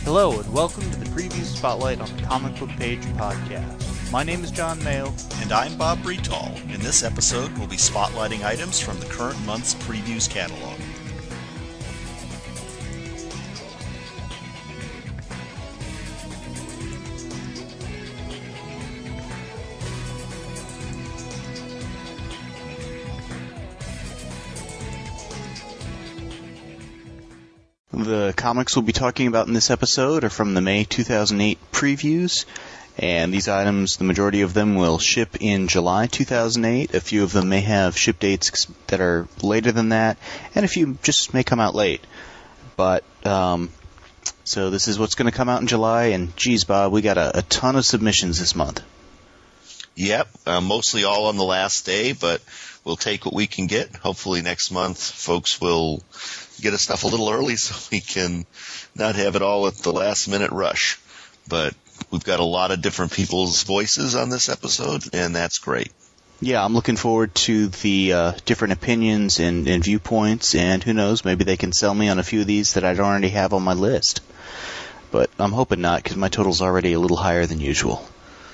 Hello, and welcome to the Preview Spotlight on the Comic Book Page podcast. My name is John Mayo. And I'm Bob Bretal. In this episode, we'll be spotlighting items from the current month's Previews catalog. The comics we'll be talking about in this episode are from the May 2008 previews, and these items, the majority of them, will ship in July 2008. A few of them may have ship dates that are later than that, and a few just may come out late. But, so this is what's going to come out in July, and geez, Bob, we got a ton of submissions this month. Yep, mostly all on the last day, but we'll take what we can get. Hopefully next month folks will get us stuff a little early so we can not have it all at the last minute rush. But we've got a lot of different people's voices on this episode, and that's great. Yeah, I'm looking forward to the different opinions and viewpoints, and who knows, maybe they can sell me on a few of these that I don't already have on my list. But I'm hoping not, because my total's already a little higher than usual.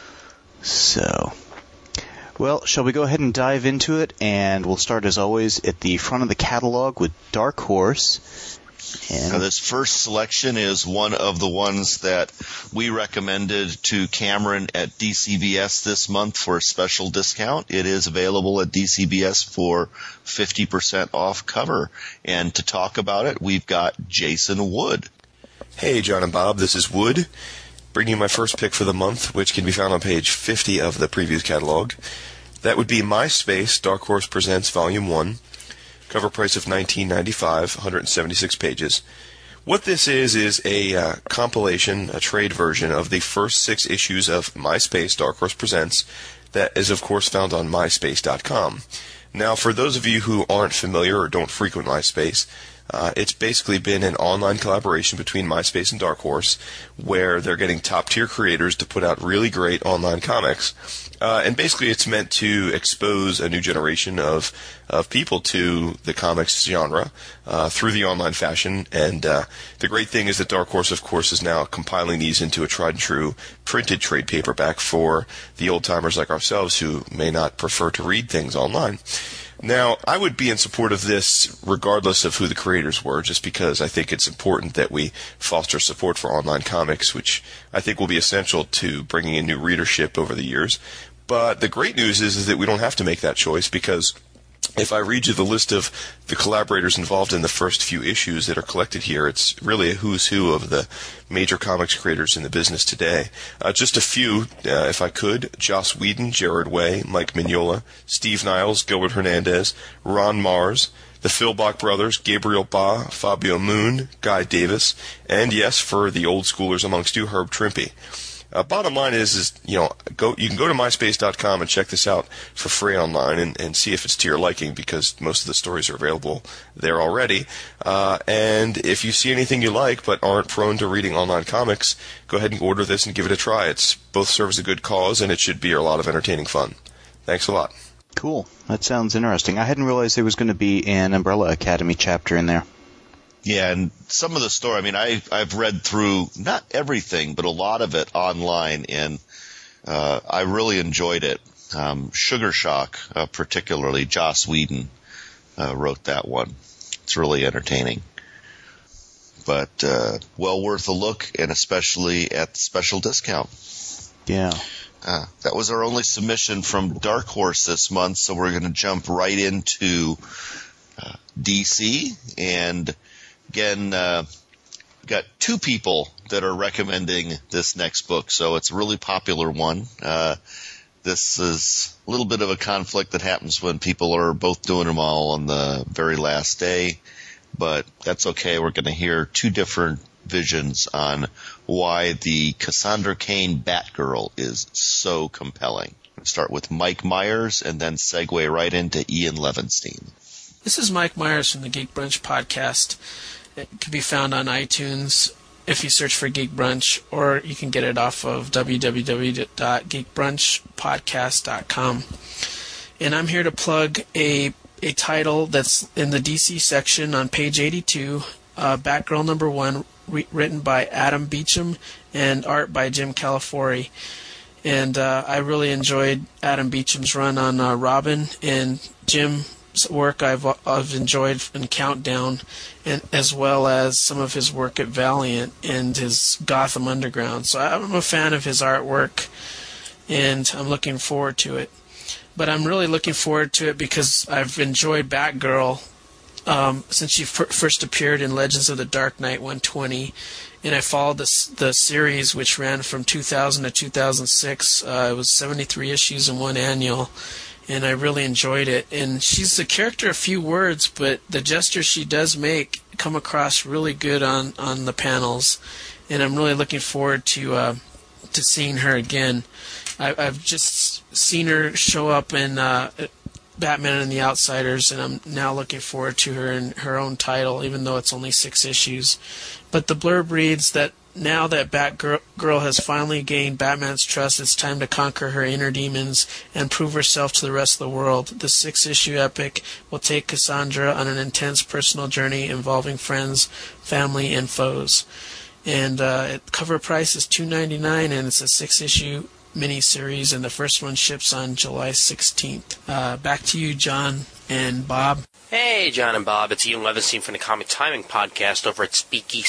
So, well, shall we go ahead and dive into it? And we'll start, as always, at the front of the catalog with Dark Horse. Now, this first selection is one of the ones that we recommended to Cameron at DCBS this month for a special discount. It is available at DCBS for 50% off cover. And to talk about it, we've got Jason Wood. Hey, John and Bob, this is Wood, bringing you my first pick for the month, which can be found on page 50 of the previews catalog. That would be MySpace Dark Horse Presents Volume 1, cover price of $19.95, 176 pages. What this is a compilation, a trade version of the first 6 issues of MySpace Dark Horse Presents that is, of course, found on MySpace.com. Now, for those of you who aren't familiar or don't frequent MySpace, it's basically been an online collaboration between MySpace and Dark Horse where they're getting top-tier creators to put out really great online comics. And basically it's meant to expose a new generation of people to the comics genre through the online fashion. And the great thing is that Dark Horse, of course, is now compiling these into a tried-and-true printed trade paperback for the old-timers like ourselves who may not prefer to read things online. Now, I would be in support of this regardless of who the creators were, just because I think it's important that we foster support for online comics, which I think will be essential to bringing in new readership over the years. But the great news is that we don't have to make that choice, because if I read you the list of the collaborators involved in the first few issues that are collected here, it's really a who's who of the major comics creators in the business today. Just a few, if I could: Joss Whedon, Gerard Way, Mike Mignola, Steve Niles, Gilbert Hernandez, Ron Mars, the Philbach brothers, Gabriel Ba, Fabio Moon, Guy Davis, and yes, for the old schoolers amongst you, Herb Trimpe. Bottom line is you can go to MySpace.com and check this out for free online and see if it's to your liking, because most of the stories are available there already. And if you see anything you like but aren't prone to reading online comics, go ahead and order this and give it a try. It's both serves a good cause, and it should be a lot of entertaining fun. Thanks a lot. Cool. That sounds interesting. I hadn't realized there was going to be an Umbrella Academy chapter in there. Yeah, and some of the story, I mean, I've read through not everything, but a lot of it online, and I really enjoyed it. Sugar Shock, particularly, Joss Whedon wrote that one. It's really entertaining. But well worth a look, and especially at the special discount. Yeah. That was our only submission from Dark Horse this month, so we're going to jump right into DC, and again, got 2 people that are recommending this next book, so it's a really popular one. This is a little bit of a conflict that happens when people are both doing them all on the very last day, but that's okay. We're going to hear 2 different visions on why the Cassandra Cain Batgirl is so compelling. We'll start with Mike Myers and then segue right into Ian Levinstein. This is Mike Myers from the Geek Brunch podcast. It can be found on iTunes if you search for Geek Brunch, or you can get it off of www.geekbrunchpodcast.com. And I'm here to plug a title that's in the DC section on page 82, Batgirl #1, written by Adam Beecham and art by Jim Calafiore. And I really enjoyed Adam Beecham's run on Robin, and Jim's work I've enjoyed in Countdown, and as well as some of his work at Valiant and his Gotham Underground. So I'm a fan of his artwork, and I'm looking forward to it. But I'm really looking forward to it because I've enjoyed Batgirl since she first appeared in Legends of the Dark Knight 120, and I followed the series, which ran from 2000 to 2006. It was 73 issues and one annual, and I really enjoyed it. And she's a character of few words, but the gestures she does make come across really good on the panels, and I'm really looking forward to seeing her again. I've just seen her show up in Batman and the Outsiders, and I'm now looking forward to her in her own title, even though it's only 6 issues. But the blurb reads that now that Batgirl has finally gained Batman's trust, it's time to conquer her inner demons and prove herself to the rest of the world. The 6-issue epic will take Cassandra on an intense personal journey involving friends, family, and foes. And cover price is $2.99, and it's a 6-issue miniseries, and the first one ships on July 16th. Back to you, John and Bob. Hey, John and Bob, it's Ian Levinstein from the Comic Timing Podcast over at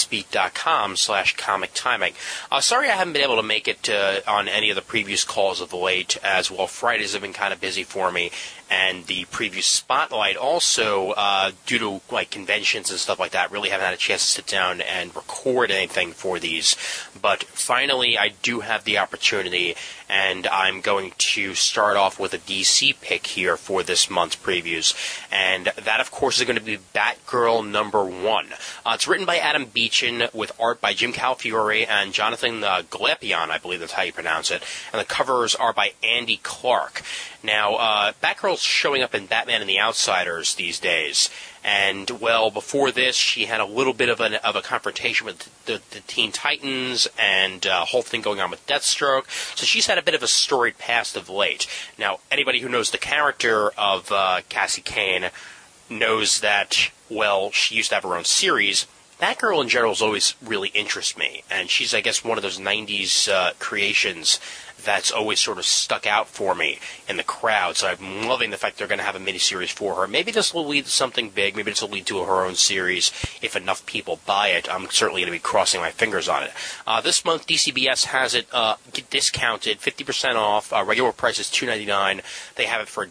SpeakGeekSpeak.com/Comic Timing. Sorry I haven't been able to make it on any of the previous calls of late, as well. Fridays have been kind of busy for me, and the previous spotlight also, due to conventions and stuff like that, really haven't had a chance to sit down and record anything for these. But finally, I do have the opportunity, and I'm going to start off with a DC pick here for this month's previews. And that, of course, is going to be Batgirl #1. It's written by Adam Beecham with art by Jim Calafiore and Jonathan Galepian, I believe that's how you pronounce it. And the covers are by Andy Clark. Now, Batgirl's showing up in Batman and the Outsiders these days. And, well, before this, she had a little bit of a confrontation with the Teen Titans and a whole thing going on with Deathstroke. So she's had a bit of a storied past of late. Now, anybody who knows the character of Cassie Kane knows that, well, she used to have her own series. Batgirl in general has always really interested me. And she's, I guess, one of those 90s creations that's always sort of stuck out for me in the crowd. So I'm loving the fact they're going to have a miniseries for her. Maybe this will lead to something big. Maybe this will lead to her own series. If enough people buy it, I'm certainly going to be crossing my fingers on it. This month, DCBS has it discounted, 50% off. Regular price is $2.99. They have it for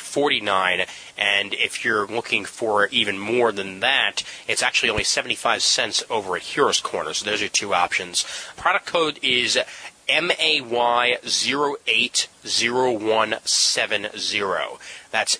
$1.49. And if you're looking for even more than that, it's actually only 75 cents over at Heroes Corner. So those are 2 options. Product code is MAY080170. That's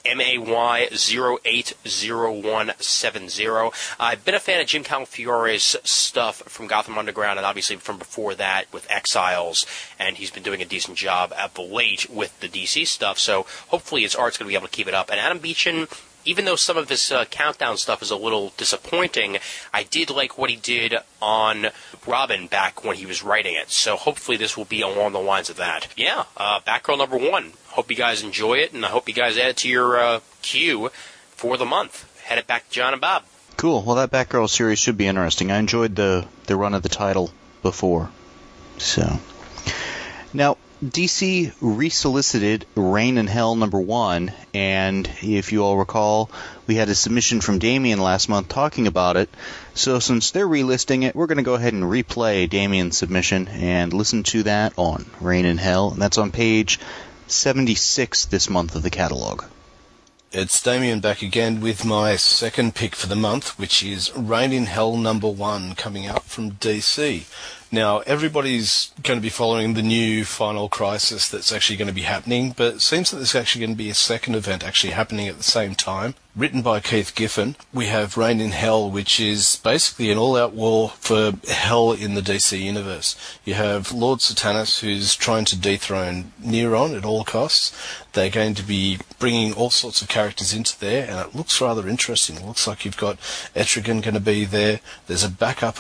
MAY080170. I've been a fan of Jim Calafiore's stuff from Gotham Underground, and obviously from before that with Exiles, and he's been doing a decent job at the late with the DC stuff, so hopefully his art's going to be able to keep it up. And Adam Beecham, even though some of his Countdown stuff is a little disappointing, I did like what he did on Robin back when he was writing it. So hopefully this will be along the lines of that. Yeah, Batgirl #1. Hope you guys enjoy it, and I hope you guys add it to your queue for the month. Head it back to John and Bob. Cool. Well, that Batgirl series should be interesting. I enjoyed the run of the title before. So, now, DC resolicited Reign in Hell #1, and if you all recall, we had a submission from Damien last month talking about it. So since they're relisting it, we're going to go ahead and replay Damien's submission and listen to that on Reign in Hell, and that's on page 76 this month of the catalog. It's Damien back again with my second pick for the month, which is Reign in Hell #1, coming out from DC. Now, everybody's going to be following the new Final Crisis that's actually going to be happening, but it seems that there's actually going to be a second event actually happening at the same time. Written by Keith Giffen, we have Reign in Hell, which is basically an all-out war for hell in the DC universe. You have Lord Satanas, who's trying to dethrone Neron at all costs. They're going to be bringing all sorts of characters into there, and it looks rather interesting. It looks like you've got Etrigan going to be there. There's a backup of Dr.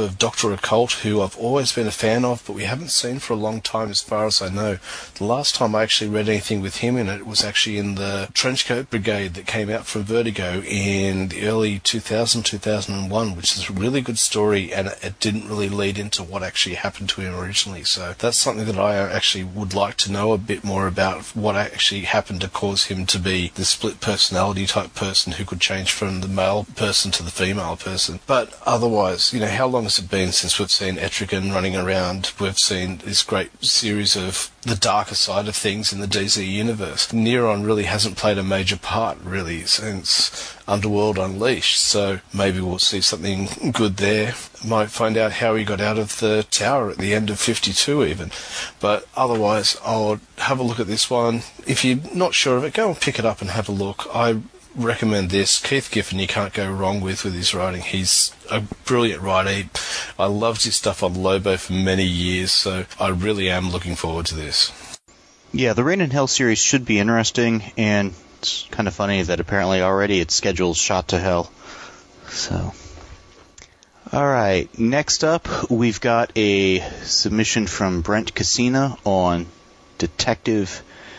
Dr. Occult, who I've always been a fan of, but we haven't seen for a long time as far as I know. The last time I actually read anything with him in it was actually in the Trenchcoat Brigade that came out from Vertigo in the early 2001, which is a really good story, and it didn't really lead into what actually happened to him originally. So that's something that I actually would like to know a bit more about, what actually happened to cause him to be the split personality type person who could change from the male person to the female person. But otherwise, how long has it been since we've seen Etrigan running around? We've seen this great series of the darker side of things in the DC universe. Neron really hasn't played a major part, really, since Underworld Unleashed, so maybe we'll see something good there. Might find out how he got out of the tower at the end of 52 even. But otherwise, I'll have a look at this one. If you're not sure of it, go and pick it up and have a look. I recommend this. Keith Giffen you can't go wrong with his writing. He's a brilliant writer. I loved his stuff on Lobo for many years, so I really am looking forward to this. Yeah, the Rain in Hell series should be interesting, and it's kind of funny that apparently already it's scheduled Shot to Hell. So, alright, next up we've got a submission from Brent Cassina on Detective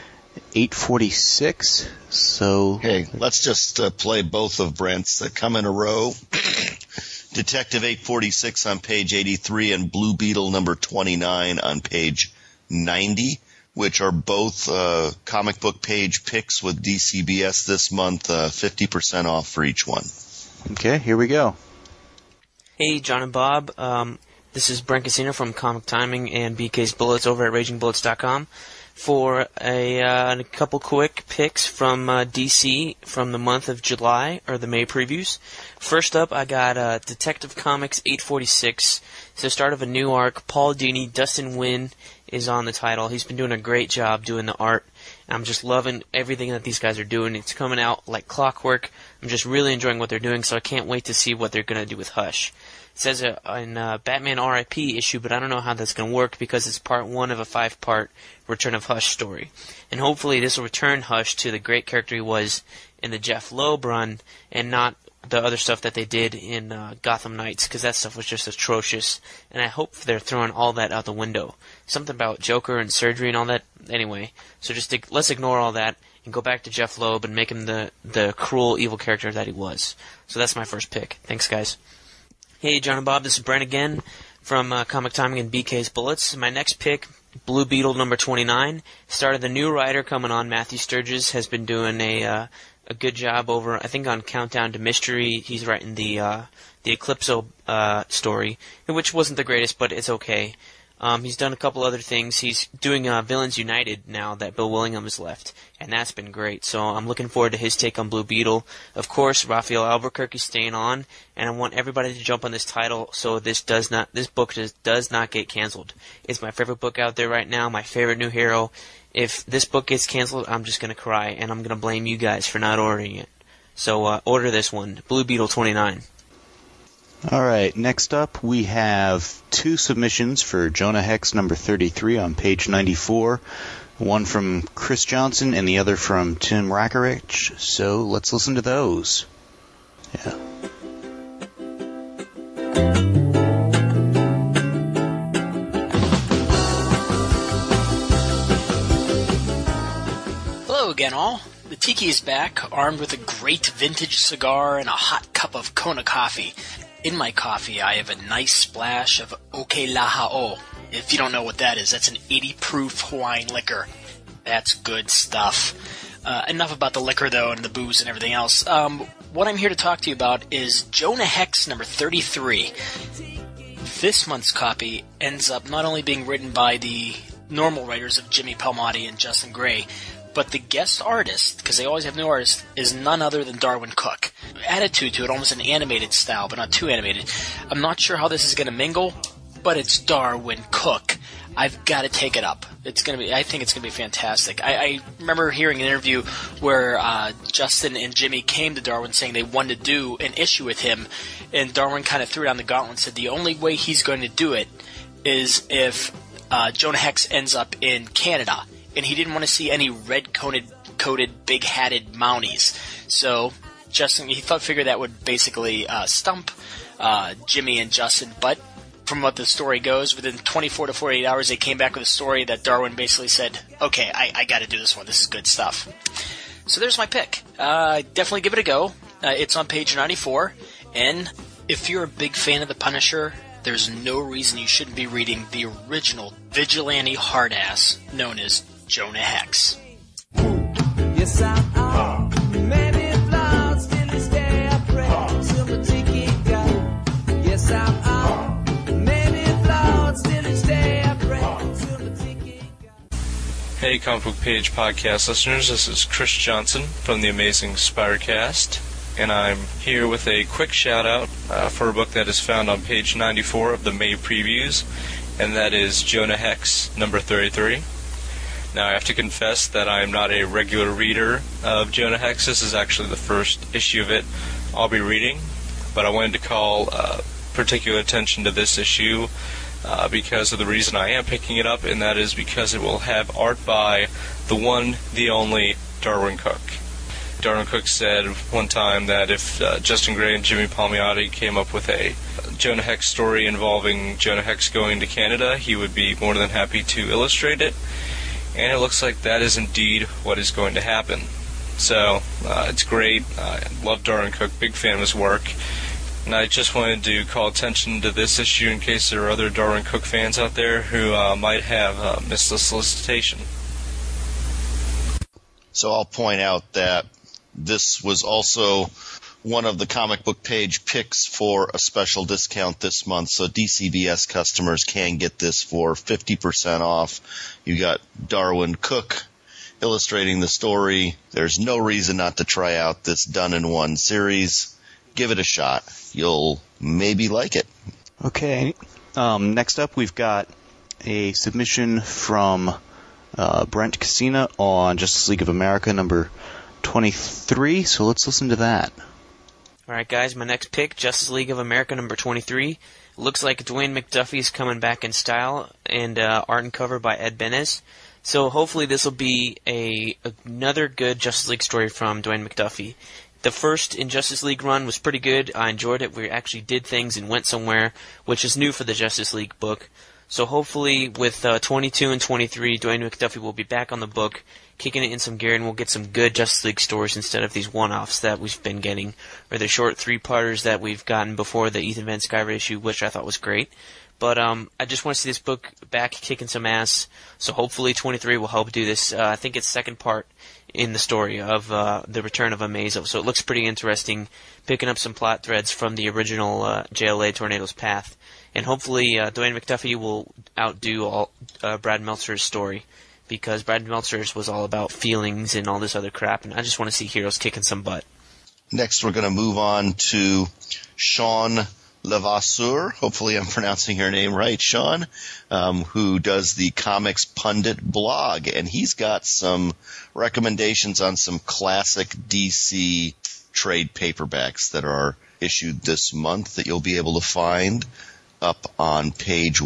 846. So, hey, let's just play both of Brent's that come in a row. Detective 846 on page 83 and Blue Beetle number 29 on page 90, which are both comic book page picks with DCBS this month, 50% off for each one. Okay, here we go. Hey, John and Bob. This is Brent Cassina from Comic Timing and BK's Bullets over at RagingBullets.com for a couple quick picks from DC from the month of July, or the May previews. First up, I got Detective Comics 846. It's the start of a new arc. Paul Dini, Dustin Nguyen is on the title. He's been doing a great job doing the art. I'm just loving everything that these guys are doing. It's coming out like clockwork. I'm just really enjoying what they're doing, so I can't wait to see what they're going to do with Hush. It says in Batman R.I.P. issue, but I don't know how that's going to work because it's part 1 of a 5-part Return of Hush story. And hopefully this will return Hush to the great character he was in the Jeff Loeb run and not the other stuff that they did in Gotham Knights, because that stuff was just atrocious. And I hope they're throwing all that out the window. Something about Joker and surgery and all that. Anyway, so let's ignore all that and go back to Jeff Loeb and make him the cruel, evil character that he was. So that's my first pick. Thanks, guys. Hey, John and Bob, this is Brent again from Comic Timing and BK's Bullets. My next pick, Blue Beetle number 29, started the new writer coming on. Matthew Sturges has been doing a good job over, I think, on Countdown to Mystery. He's writing the Eclipso story, which wasn't the greatest, but it's okay. He's done a couple other things. He's doing Villains United now that Bill Willingham has left, and that's been great. So I'm looking forward to his take on Blue Beetle. Of course, Raphael Albuquerque's staying on, and I want everybody to jump on this title so this book does not get canceled. It's my favorite book out there right now, my favorite new hero. If this book gets canceled, I'm just going to cry, and I'm going to blame you guys for not ordering it. So order this one, Blue Beetle 29. Alright, next up we have 2 submissions for Jonah Hex number 33 on page 94. One from Chris Johnson and the other from Tim Rackarich. So let's listen to those. Yeah. Hello again, all. The Tiki is back, armed with a great vintage cigar and a hot cup of Kona coffee. In my coffee, I have a nice splash of Okelaha'o. If you don't know what that is, that's an 80-proof Hawaiian liquor. That's good stuff. Enough about the liquor, though, and the booze and everything else. What I'm here to talk to you about is Jonah Hex number 33. This month's copy ends up not only being written by the normal writers of Jimmy Palmiotti and Justin Gray, but the guest artist, because they always have new artists, is none other than Darwin Cook. Attitude to it, almost an animated style, but not too animated. I'm not sure how this is going to mingle, but it's Darwin Cook. I've got to take it up. I think it's going to be fantastic. I remember hearing an interview where Justin and Jimmy came to Darwin saying they wanted to do an issue with him, and Darwin kind of threw down the gauntlet and said the only way he's going to do it is if Jonah Hex ends up in Canada. And he didn't want to see any red-coated, big-hatted Mounties. So Justin, he figured that would basically stump Jimmy and Justin. But from what the story goes, within 24 to 48 hours, they came back with a story that Darwin basically said, okay, I got to do this one. This is good stuff. So there's my pick. Definitely give it a go. It's on page 94. And if you're a big fan of The Punisher, there's no reason you shouldn't be reading the original vigilante hardass known as Jonah Hex. Yes, I'm many flowers still this day I pray to my tiki God. Yes, I'm many flowers still this day I pray to my tiki God. Hey, Comic Book Page podcast listeners, this is Chris Johnson from the Amazing Spidercast, and I'm here with a quick shout-out for a book that is found on page 94 of the May previews, and that is Jonah Hex, number 33. Now, I have to confess that I am not a regular reader of Jonah Hex. This is actually the first issue of it I'll be reading, but I wanted to call particular attention to this issue because of the reason I am picking it up, and that is because it will have art by the one, the only Darwyn Cooke. Darwyn Cooke said one time that if Justin Gray and Jimmy Palmiotti came up with a Jonah Hex story involving Jonah Hex going to Canada, he would be more than happy to illustrate it. And it looks like that is indeed what is going to happen. So, it's great. I love Darwyn Cooke, big fan of his work. And I just wanted to call attention to this issue in case there are other Darwyn Cooke fans out there who might have missed the solicitation. So I'll point out that this was also one of the Comic Book Page picks for a special discount this month, so DCBS customers can get this for 50% off. You got Darwyn Cooke illustrating the story. There's no reason not to try out this done-in-one series. Give it a shot. You'll maybe like it. Okay. Next up, we've got a submission from Brent Cassina on Justice League of America number 23, so let's listen to that. Alright guys, my next pick, Justice League of America number 23. Looks like Dwayne McDuffie's coming back in style, and art and cover by Ed Benes. So hopefully this will be another good Justice League story from Dwayne McDuffie. The first Injustice League run was pretty good. I enjoyed it. We actually did things and went somewhere, which is new for the Justice League book. So hopefully with 22 and 23, Dwayne McDuffie will be back on the book, kicking it in some gear, and we'll get some good Justice League stories instead of these one-offs that we've been getting, or the short three-parters that we've gotten before the Ethan Van Sciver issue, which I thought was great. But I just want to see this book back kicking some ass, so hopefully 23 will help do this. I think it's second part in the story of the return of Amazo, so it looks pretty interesting, picking up some plot threads from the original JLA Tornado's Path. And hopefully Dwayne McDuffie will outdo Brad Meltzer's story, because Brad Meltzer's was all about feelings and all this other crap, and I just want to see heroes kicking some butt. Next, we're going to move on to Sean Levasseur. Hopefully I'm pronouncing your name right, Sean, who does the Comics Pundit blog, and he's got some recommendations on some classic DC trade paperbacks that are issued this month that you'll be able to find up on page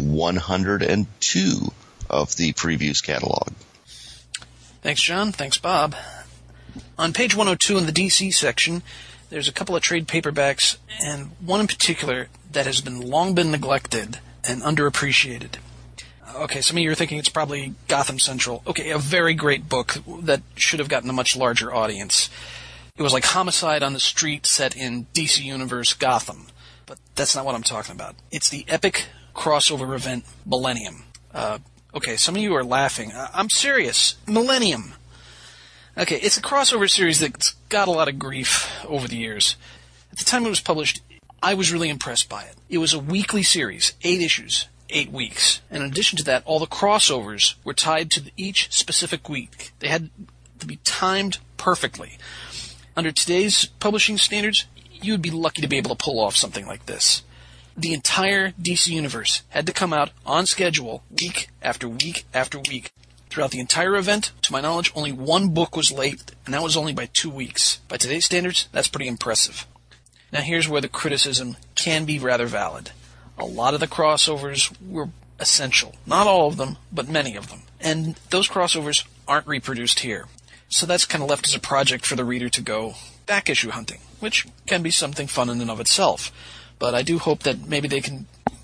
102 of the previews catalog. Thanks, John. Thanks, Bob. On page 102 in the DC section, there's a couple of trade paperbacks, and one in particular that has long been neglected and underappreciated. Okay, some of you are thinking it's probably Gotham Central. Okay, a very great book that should have gotten a much larger audience. It was like Homicide on the Street set in DC Universe Gotham. But that's not what I'm talking about. It's the epic crossover event Millennium. Okay, some of you are laughing. I'm serious. Millennium. Okay, it's a crossover series that's got a lot of grief over the years. At the time it was published, I was really impressed by it. It was a weekly series, 8 issues, 8 weeks. And in addition to that, all the crossovers were tied to each specific week. They had to be timed perfectly. Under today's publishing standards, you would be lucky to be able to pull off something like this. The entire DC Universe had to come out on schedule week after week after week. Throughout the entire event, to my knowledge, only one book was late, and that was only by 2 weeks. By today's standards, that's pretty impressive. Now here's where the criticism can be rather valid. A lot of the crossovers were essential. Not all of them, but many of them. And those crossovers aren't reproduced here. So that's kind of left as a project for the reader to go back issue hunting, which can be something fun in and of itself. But I do hope that maybe they can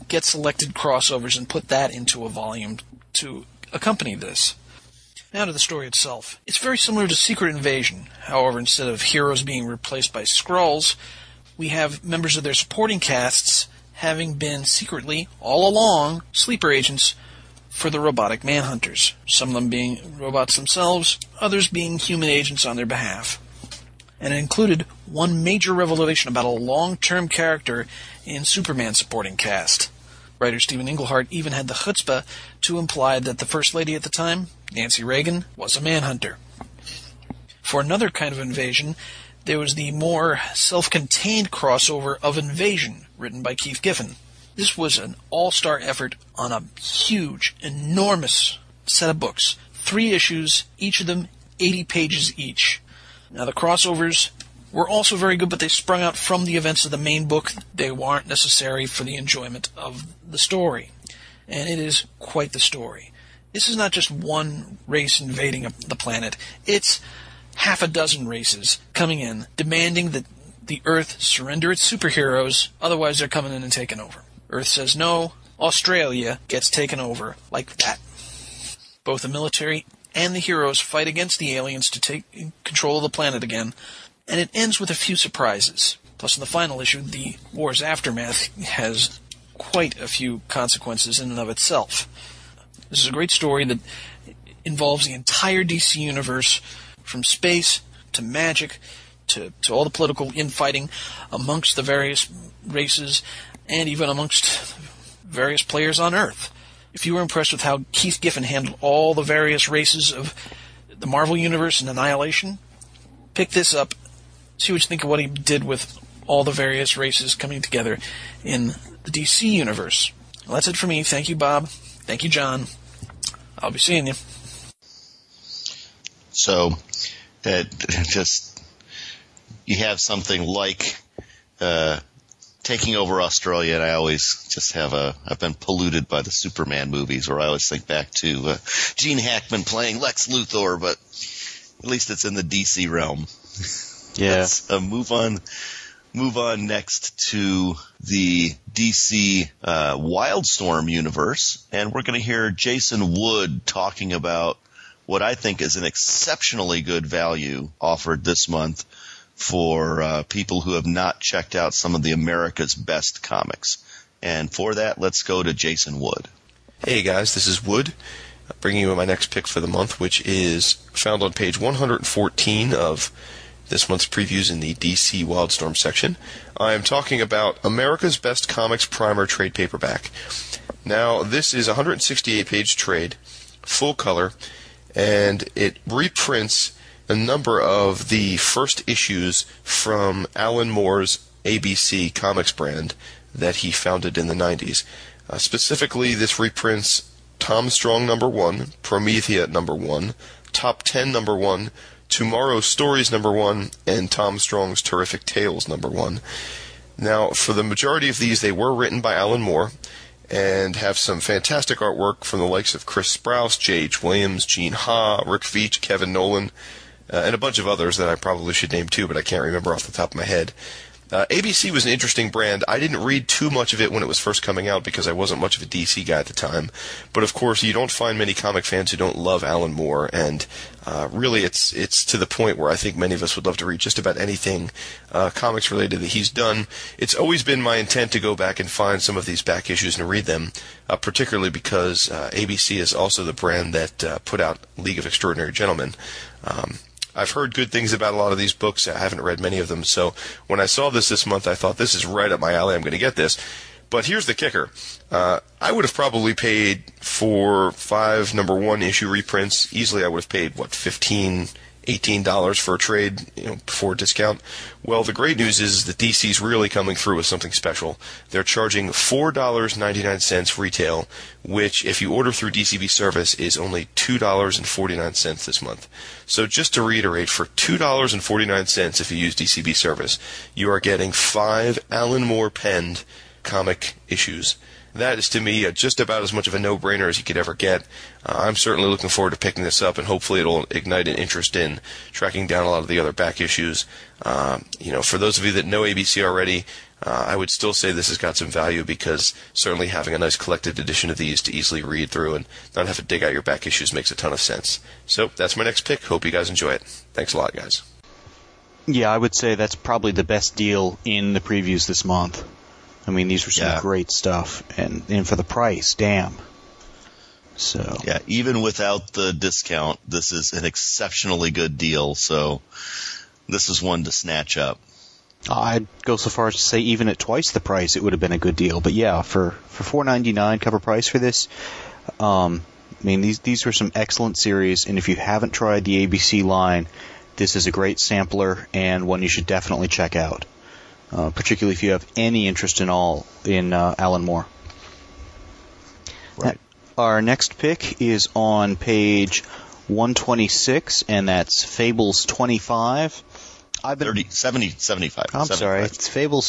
get selected crossovers and put that into a volume to accompany this. Now to the story itself. It's very similar to Secret Invasion. However, instead of heroes being replaced by Skrulls, we have members of their supporting casts having been secretly, all along, sleeper agents for the robotic manhunters. Some of them being robots themselves, others being human agents on their behalf. And it included one major revelation about a long-term character in Superman's supporting cast. Writer Stephen Englehart even had the chutzpah to imply that the First Lady at the time, Nancy Reagan, was a manhunter. For another kind of invasion, there was the more self-contained crossover of Invasion, written by Keith Giffen. This was an all-star effort on a huge, enormous set of books. 3 issues, each of them 80 pages each. Now, the crossovers were also very good, but they sprung out from the events of the main book. They weren't necessary for the enjoyment of the story. And it is quite the story. This is not just one race invading the planet. It's half a dozen races coming in, demanding that the Earth surrender its superheroes, otherwise they're coming in and taking over. Earth says no, Australia gets taken over like that. Both the military and the heroes fight against the aliens to take control of the planet again, and it ends with a few surprises. Plus, in the final issue, the war's aftermath has quite a few consequences in and of itself. This is a great story that involves the entire DC universe, from space to magic to all the political infighting amongst the various races and even amongst various players on Earth. If you were impressed with how Keith Giffen handled all the various races of the Marvel Universe and Annihilation, pick this up, see what you think of what he did with all the various races coming together in the DC Universe. Well, that's it for me. Thank you, Bob. Thank you, John. I'll be seeing you. So, just you have something like taking over Australia, and I always just I've been polluted by the Superman movies, where I always think back to Gene Hackman playing Lex Luthor, but at least it's in the DC realm. Yeah. Let's move on next to the DC Wildstorm universe, and we're going to hear Jason Wood talking about what I think is an exceptionally good value offered this month for people who have not checked out some of the America's Best comics. And for that, let's go to Jason Wood. Hey guys, this is Wood, bringing you my next pick for the month, which is found on page 114 of this month's previews in the DC Wildstorm section. I am talking about America's Best Comics Primer trade paperback. Now, this is a 168-page trade, full color, and it reprints a number of the first issues from Alan Moore's ABC Comics brand that he founded in the 90s. Specifically, this reprints Tom Strong #1, Promethea #1, Top 10 #1, Tomorrow's Stories #1, and Tom Strong's Terrific Tales #1. Now, for the majority of these, they were written by Alan Moore and have some fantastic artwork from the likes of Chris Sprouse, J.H. Williams, Gene Ha, Rick Veitch, Kevin Nolan, and a bunch of others that I probably should name too, but I can't remember off the top of my head. ABC was an interesting brand. I didn't read too much of it when it was first coming out because I wasn't much of a DC guy at the time. But of course, you don't find many comic fans who don't love Alan Moore, and really it's to the point where I think many of us would love to read just about anything comics related that he's done. It's always been my intent to go back and find some of these back issues and read them, particularly because ABC is also the brand that put out League of Extraordinary Gentlemen. I've heard good things about a lot of these books. I haven't read many of them, so when I saw this month, I thought, this is right up my alley. I'm going to get this. But here's the kicker. I would have probably paid for 5 #1 issue reprints. Easily I would have paid, $15, $18 for a trade, before discount. Well, the great news is that DC's really coming through with something special. They're charging $4.99 retail, which, if you order through DCB service, is only $2.49 this month. So just to reiterate, for $2.49 if you use DCB service, you are getting 5 Alan Moore penned comic issues. That is, to me, just about as much of a no-brainer as you could ever get. I'm certainly looking forward to picking this up, and hopefully it'll ignite an interest in tracking down a lot of the other back issues. For those of you that know ABC already, I would still say this has got some value, because certainly having a nice collected edition of these to easily read through and not have to dig out your back issues makes a ton of sense. So that's my next pick. Hope you guys enjoy it. Thanks a lot, guys. Yeah, I would say that's probably the best deal in the previews this month. I mean, these were some great stuff, and for the price, damn. So yeah, even without the discount, this is an exceptionally good deal. So this is one to snatch up. I'd go so far as to say even at twice the price, it would have been a good deal. But yeah, for $4.99 cover price for this, I mean, these were some excellent series, and if you haven't tried the ABC line, this is a great sampler and one you should definitely check out. Particularly if you have any interest in Alan Moore. Right. Our next pick is on page 126, and that's Fables 25. 75. I'm sorry, it's Fables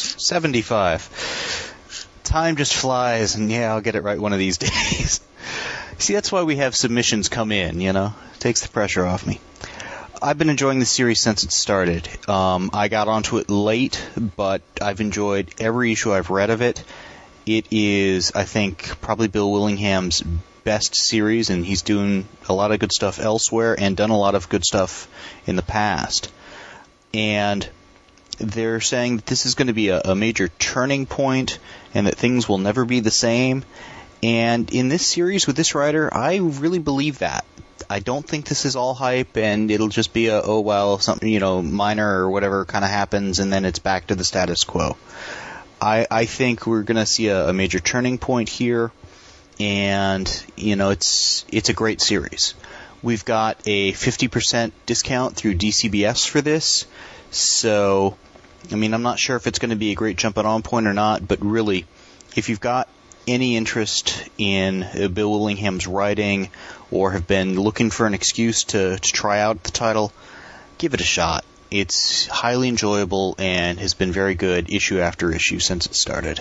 75. Time just flies, and yeah, I'll get it right one of these days. See, that's why we have submissions come in, Takes the pressure off me. I've been enjoying the series since it started. I got onto it late, but I've enjoyed every issue I've read of it. It is, I think, probably Bill Willingham's best series, and he's doing a lot of good stuff elsewhere and done a lot of good stuff in the past. And they're saying that this is going to be a major turning point and that things will never be the same. And in this series with this writer, I really believe that. I don't think this is all hype, and it'll just be something, minor or whatever kind of happens, and then it's back to the status quo. I think we're going to see a major turning point here, and, it's a great series. We've got a 50% discount through DCBS for this, so, I mean, I'm not sure if it's going to be a great jumping-on point or not, but really, if you've got any interest in Bill Willingham's writing or have been looking for an excuse to try out the title, give it a shot. It's highly enjoyable and has been very good issue after issue since it started.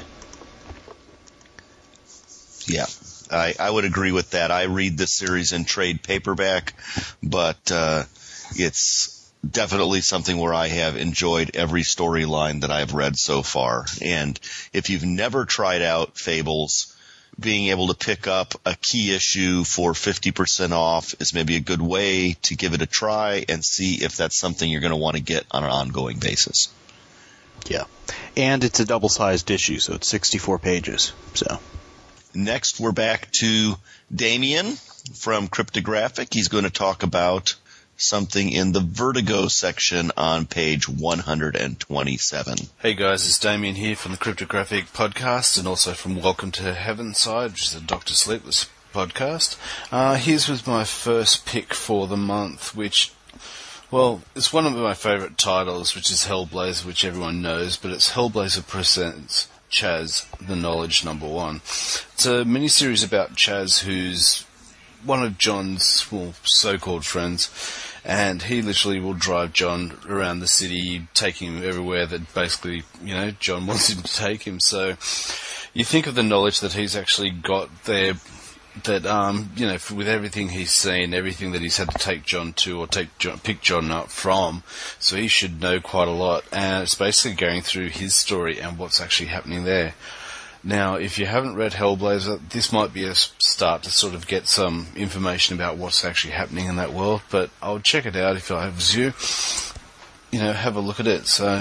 Yeah, I would agree with that. I read this series in trade paperback, but it's definitely something where I have enjoyed every storyline that I've read so far. And if you've never tried out Fables, being able to pick up a key issue for 50% off is maybe a good way to give it a try and see if that's something you're going to want to get on an ongoing basis. Yeah. And it's a double-sized issue, so it's 64 pages. So next, we're back to Damien from Cryptographic. He's going to talk about something in the Vertigo section on page 127. Hey guys, it's Damien here from the Cryptographic podcast and also from Welcome to Heavenside, which is the Dr. Sleepless podcast. Here's with my first pick for the month, which, well, it's one of my favourite titles, which is Hellblazer, which everyone knows, but it's Hellblazer Presents Chaz, the Knowledge #1. It's a miniseries about Chaz, who's one of John's, so-called friends, and he literally will drive John around the city, taking him everywhere that basically, John wants him to take him. So you think of the knowledge that he's actually got there, that, with everything he's seen, everything that he's had to take John to or pick John up from, so he should know quite a lot. And it's basically going through his story and what's actually happening there. Now, if you haven't read Hellblazer, this might be a start to sort of get some information about what's actually happening in that world, but I'll check it out if I was you. Have a look at it, so.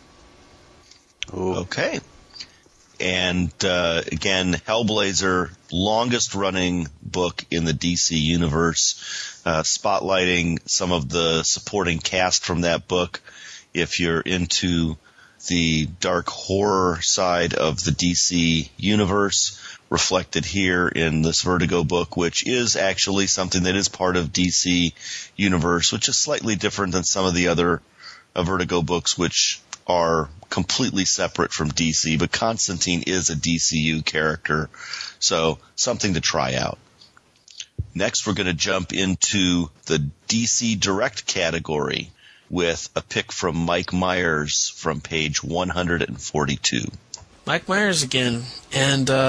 Okay. And, again, Hellblazer, longest-running book in the DC universe, spotlighting some of the supporting cast from that book. If you're into the dark horror side of the DC universe, reflected here in this Vertigo book, which is actually something that is part of DC universe, which is slightly different than some of the other Vertigo books, which are completely separate from DC, but Constantine is a DCU character, so something to try out. Next, we're going to jump into the DC Direct category with a pick from Mike Myers from page 142. Mike Myers again, and the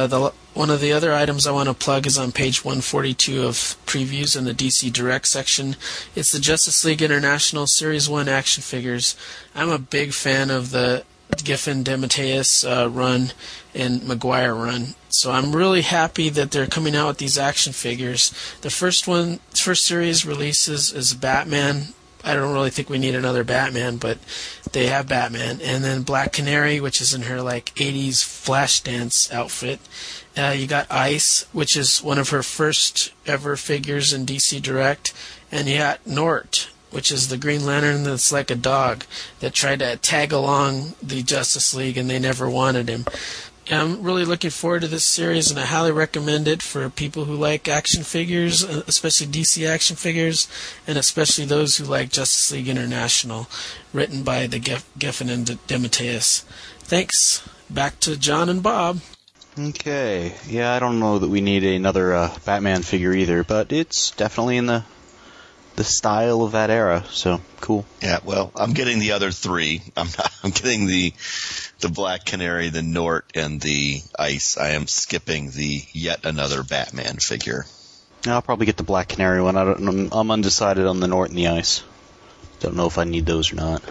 One of the other items I want to plug is on page 142 of previews in the DC Direct section. It's the Justice League International Series 1 action figures. I'm a big fan of the Giffen DeMatteis run and Maguire run. So I'm really happy that they're coming out with these action figures. The first series releases is Batman. I don't really think we need another Batman, but they have Batman. And then Black Canary, which is in her 80s Flashdance outfit. You got Ice, which is one of her first ever figures in DC Direct. And you got Nort, which is the Green Lantern that's like a dog that tried to tag along the Justice League and they never wanted him. I'm really looking forward to this series, and I highly recommend it for people who like action figures, especially DC action figures, and especially those who like Justice League International, written by the Giffen and DeMatteis. Thanks. Back to John and Bob. Okay. Yeah, I don't know that we need another Batman figure either, but it's definitely in the style of that era, so cool. Yeah, well, I'm getting the other three. I'm getting the Black Canary, the Nort, and the Ice. I am skipping the yet another Batman figure. I'll probably get the Black Canary one. I'm undecided on the Nort and the Ice. Don't know if I need those or not.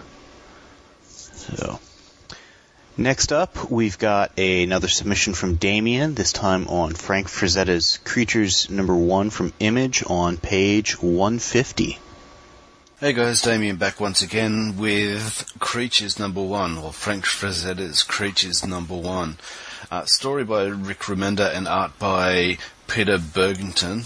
So, next up, we've got another submission from Damien, this time on Frank Frazetta's Creatures #1 from Image on page 150. Hey guys, Damien back once again with Creatures #1, or Frank Frazetta's Creatures #1. Story by Rick Remender and art by Peter Bergenton.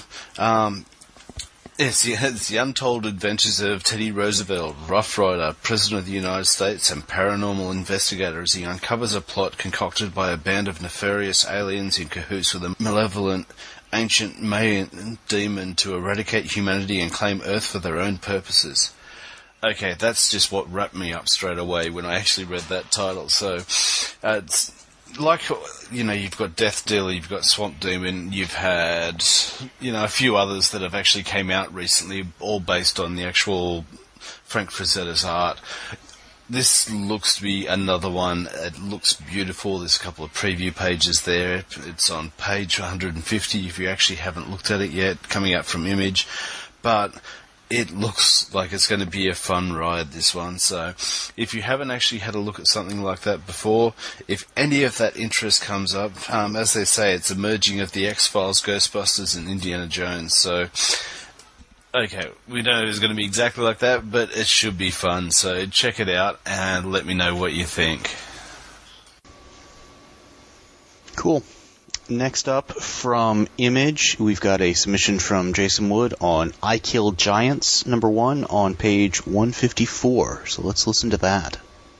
It's the untold adventures of Teddy Roosevelt, Rough Rider, President of the United States, and paranormal investigator as he uncovers a plot concocted by a band of nefarious aliens in cahoots with a malevolent ancient Mayan demon to eradicate humanity and claim Earth for their own purposes. Okay, that's just what wrapped me up straight away when I actually read that title. So, it's like, you've got Death Dealer, you've got Swamp Demon, you've had, a few others that have actually came out recently, all based on the actual Frank Frazetta's art. This looks to be another one. It looks beautiful. There's a couple of preview pages there. It's on page 150 if you actually haven't looked at it yet, coming out from Image. But it looks like it's going to be a fun ride, this one. So if you haven't actually had a look at something like that before, if any of that interest comes up, as they say, it's a merging of the X-Files, Ghostbusters, and Indiana Jones. So, okay, we don't know if it's going to be exactly like that, but it should be fun. So check it out and let me know what you think. Cool. Next up from Image, we've got a submission from Jason Wood on I Kill Giants #1 on page 154. So let's listen to that.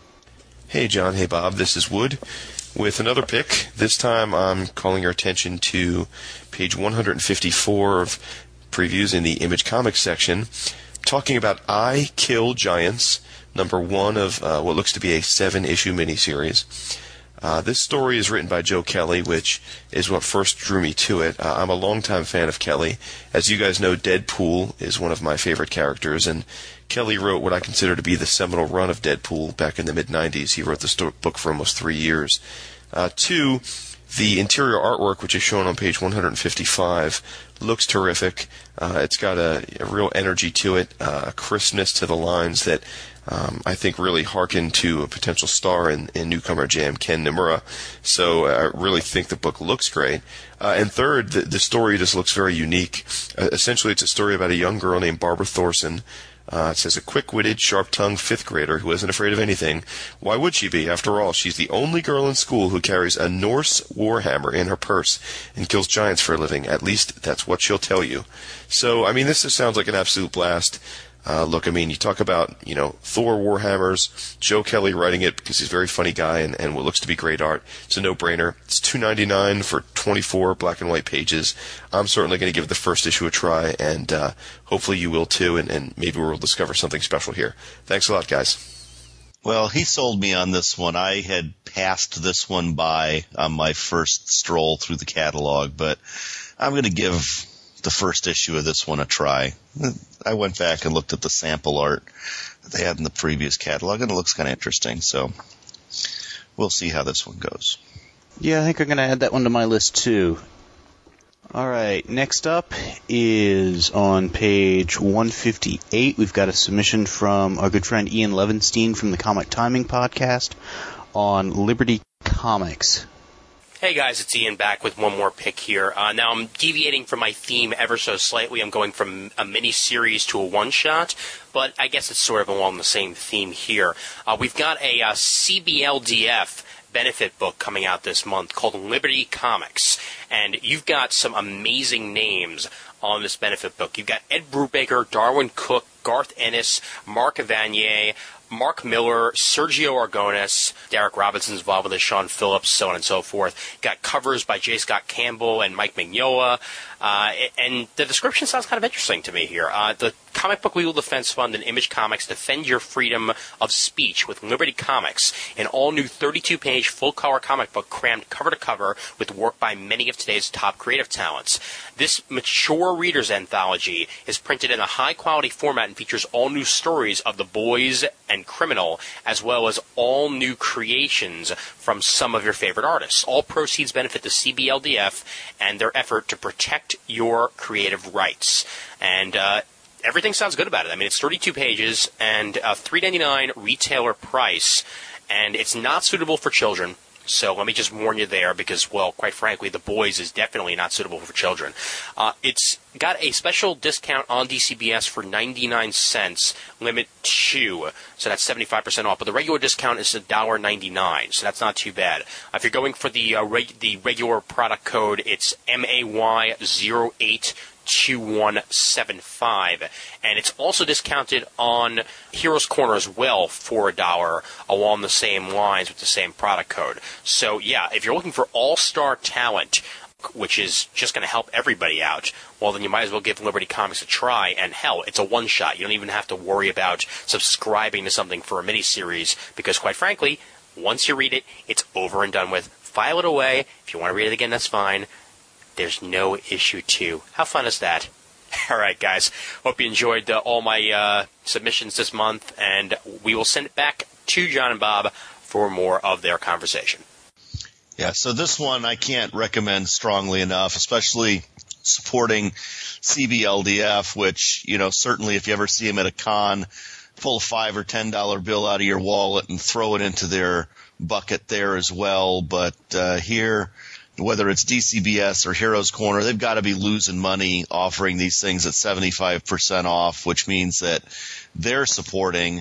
Hey John, hey Bob, this is Wood with another pick. This time I'm calling your attention to page 154 of previews in the Image Comics section, talking about I Kill Giants, #1 of what looks to be a 7-issue miniseries. This story is written by Joe Kelly, which is what first drew me to it. I'm a longtime fan of Kelly. As you guys know, Deadpool is one of my favorite characters, and Kelly wrote what I consider to be the seminal run of Deadpool back in the mid-90s. He wrote the book for almost 3 years. Two, the interior artwork, which is shown on page 155, looks terrific. It's got a real energy to it, a crispness to the lines that I think really harken to a potential star in Newcomer Jam, Ken Nimura. So I really think the book looks great. And third, the story just looks very unique. Essentially, it's a story about a young girl named Barbara Thorson. It says a quick-witted, sharp-tongued 5th grader who isn't afraid of anything. Why would she be? After all, she's the only girl in school who carries a Norse warhammer in her purse and kills giants for a living. At least that's what she'll tell you. So, this just sounds like an absolute blast. Look, you talk about, Thor Warhammers, Joe Kelly writing it because he's a very funny guy and what looks to be great art. It's a no-brainer. It's $2.99 for 24 black and white pages. I'm certainly going to give the first issue a try, and hopefully you will too, and maybe we'll discover something special here. Thanks a lot, guys. Well, he sold me on this one. I had passed this one by on my first stroll through the catalog, but I'm going to give the first issue of this one a try. I went back and looked at the sample art that they had in the previous catalog, and it looks kind of interesting. So we'll see how this one goes. Yeah, I think I'm going to add that one to my list, too. All right, next up is on page 158. We've got a submission from our good friend Ian Levinstein from the Comic Timing Podcast on Liberty Comics. Hey guys, it's Ian back with one more pick here. Now I'm deviating from my theme ever so slightly. I'm going from a mini-series to a one-shot, but I guess it's sort of along the same theme here. We've got a CBLDF benefit book coming out this month called Liberty Comics, and you've got some amazing names on this benefit book. You've got Ed Brubaker, Darwin Cook, Garth Ennis, Mark Vanier, Mark Miller, Sergio Aragonis, Derek Robinson's involved with it, Sean Phillips, so on and so forth. Got covers by J. Scott Campbell and Mike Mignola. And the description sounds kind of interesting to me here. The Comic Book Legal Defense Fund and Image Comics defend your freedom of speech with Liberty Comics, an all-new 32-page full-color comic book crammed cover to cover with work by many of today's top creative talents. This mature reader's anthology is printed in a high-quality format and features all new stories of The Boys and Criminal, as well as all new creations from some of your favorite artists. All proceeds benefit the CBLDF and their effort to protect your creative rights. And everything sounds good about it. I mean, it's 32 pages and a $3.99 retailer price, and it's not suitable for children. So let me just warn you there because, well, quite frankly, The Boys is definitely not suitable for children. It's got a special discount on DCBS for 99 cents, limit 2, so that's 75% off. But the regular discount is $1.99, so that's not too bad. If you're going for the regular product code, it's MAY08. 2175, and it's also discounted on Heroes Corner as well for $1 along the same lines with the same product code. So yeah, if you're looking for all-star talent, which is just going to help everybody out, well then you might as well give Liberty Comics a try, and hell, it's a one-shot. You don't even have to worry about subscribing to something for a miniseries, because quite frankly, once you read it, it's over and done with. File it away. If you want to read it again, that's fine. There's no issue 2. How fun is that? All right, guys. Hope you enjoyed all my submissions this month, and we will send it back to John and Bob for more of their conversation. Yeah, so this one I can't recommend strongly enough, especially supporting CBLDF, which, you know, certainly if you ever see them at a con, pull a $5 or $10 bill out of your wallet and throw it into their bucket there as well. But here, whether it's DCBS or Heroes Corner, they've got to be losing money offering these things at 75% off, which means that they're supporting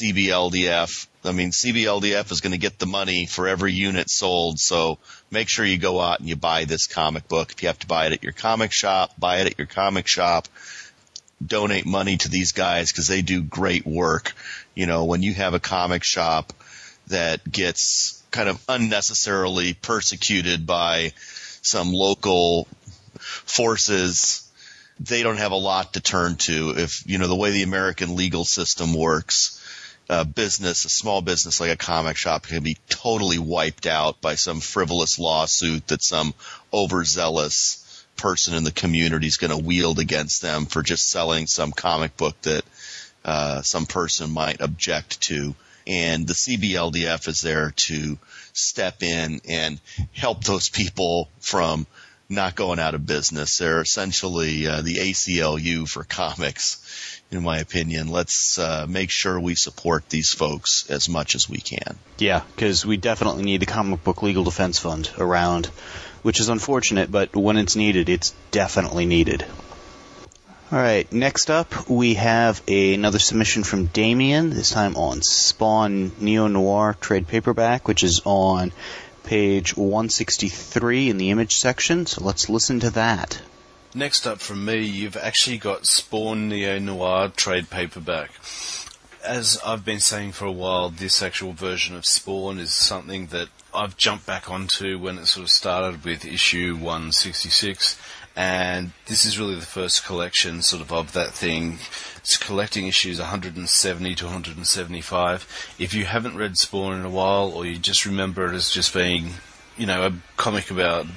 CBLDF. I mean, CBLDF is going to get the money for every unit sold, so make sure you go out and you buy this comic book. If you have to buy it at your comic shop, buy it at your comic shop. Donate money to these guys because they do great work. You know, when you have a comic shop that gets kind of unnecessarily persecuted by some local forces, they don't have a lot to turn to. If, you know, the way the American legal system works, a small business like a comic shop can be totally wiped out by some frivolous lawsuit that some overzealous person in the community is going to wield against them for just selling some comic book that some person might object to. And the CBLDF is there to step in and help those people from not going out of business. They're essentially the ACLU for comics, in my opinion. Let's make sure we support these folks as much as we can. Yeah, because we definitely need the Comic Book Legal Defense Fund around, which is unfortunate, but when it's needed, it's definitely needed. All right, next up we have another submission from Damien, this time on Spawn Neo-Noir trade paperback, which is on page 163 in the image section, so let's listen to that. Next up from me, you've actually got Spawn Neo-Noir trade paperback. As I've been saying for a while, this actual version of Spawn is something that I've jumped back onto when it sort of started with issue 166. And this is really the first collection sort of that thing. It's collecting issues 170 to 175. If you haven't read Spawn in a while, or you just remember it as just being, you know, a comic about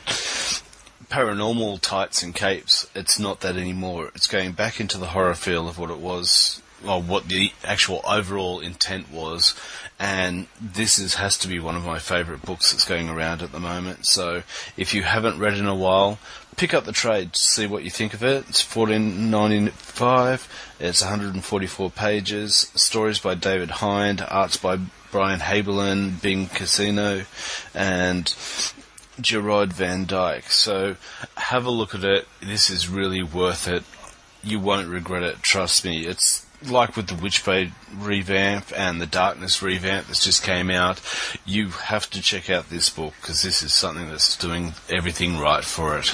paranormal tights and capes, it's not that anymore. It's going back into the horror feel of what it was what the actual overall intent was. And this has to be one of my favourite books that's going around at the moment. So if you haven't read it in a while, pick up the trade to see what you think of it. It's $14.95. It's 144 pages. Stories by David Hind, arts by Brian Haberlin, Bing Casino, and Gerard Van Dyke. So have a look at it. This is really worth it. You won't regret it. Trust me. It's like with the Witchblade revamp and the Darkness revamp that's just came out. You have to check out this book because this is something that's doing everything right for it.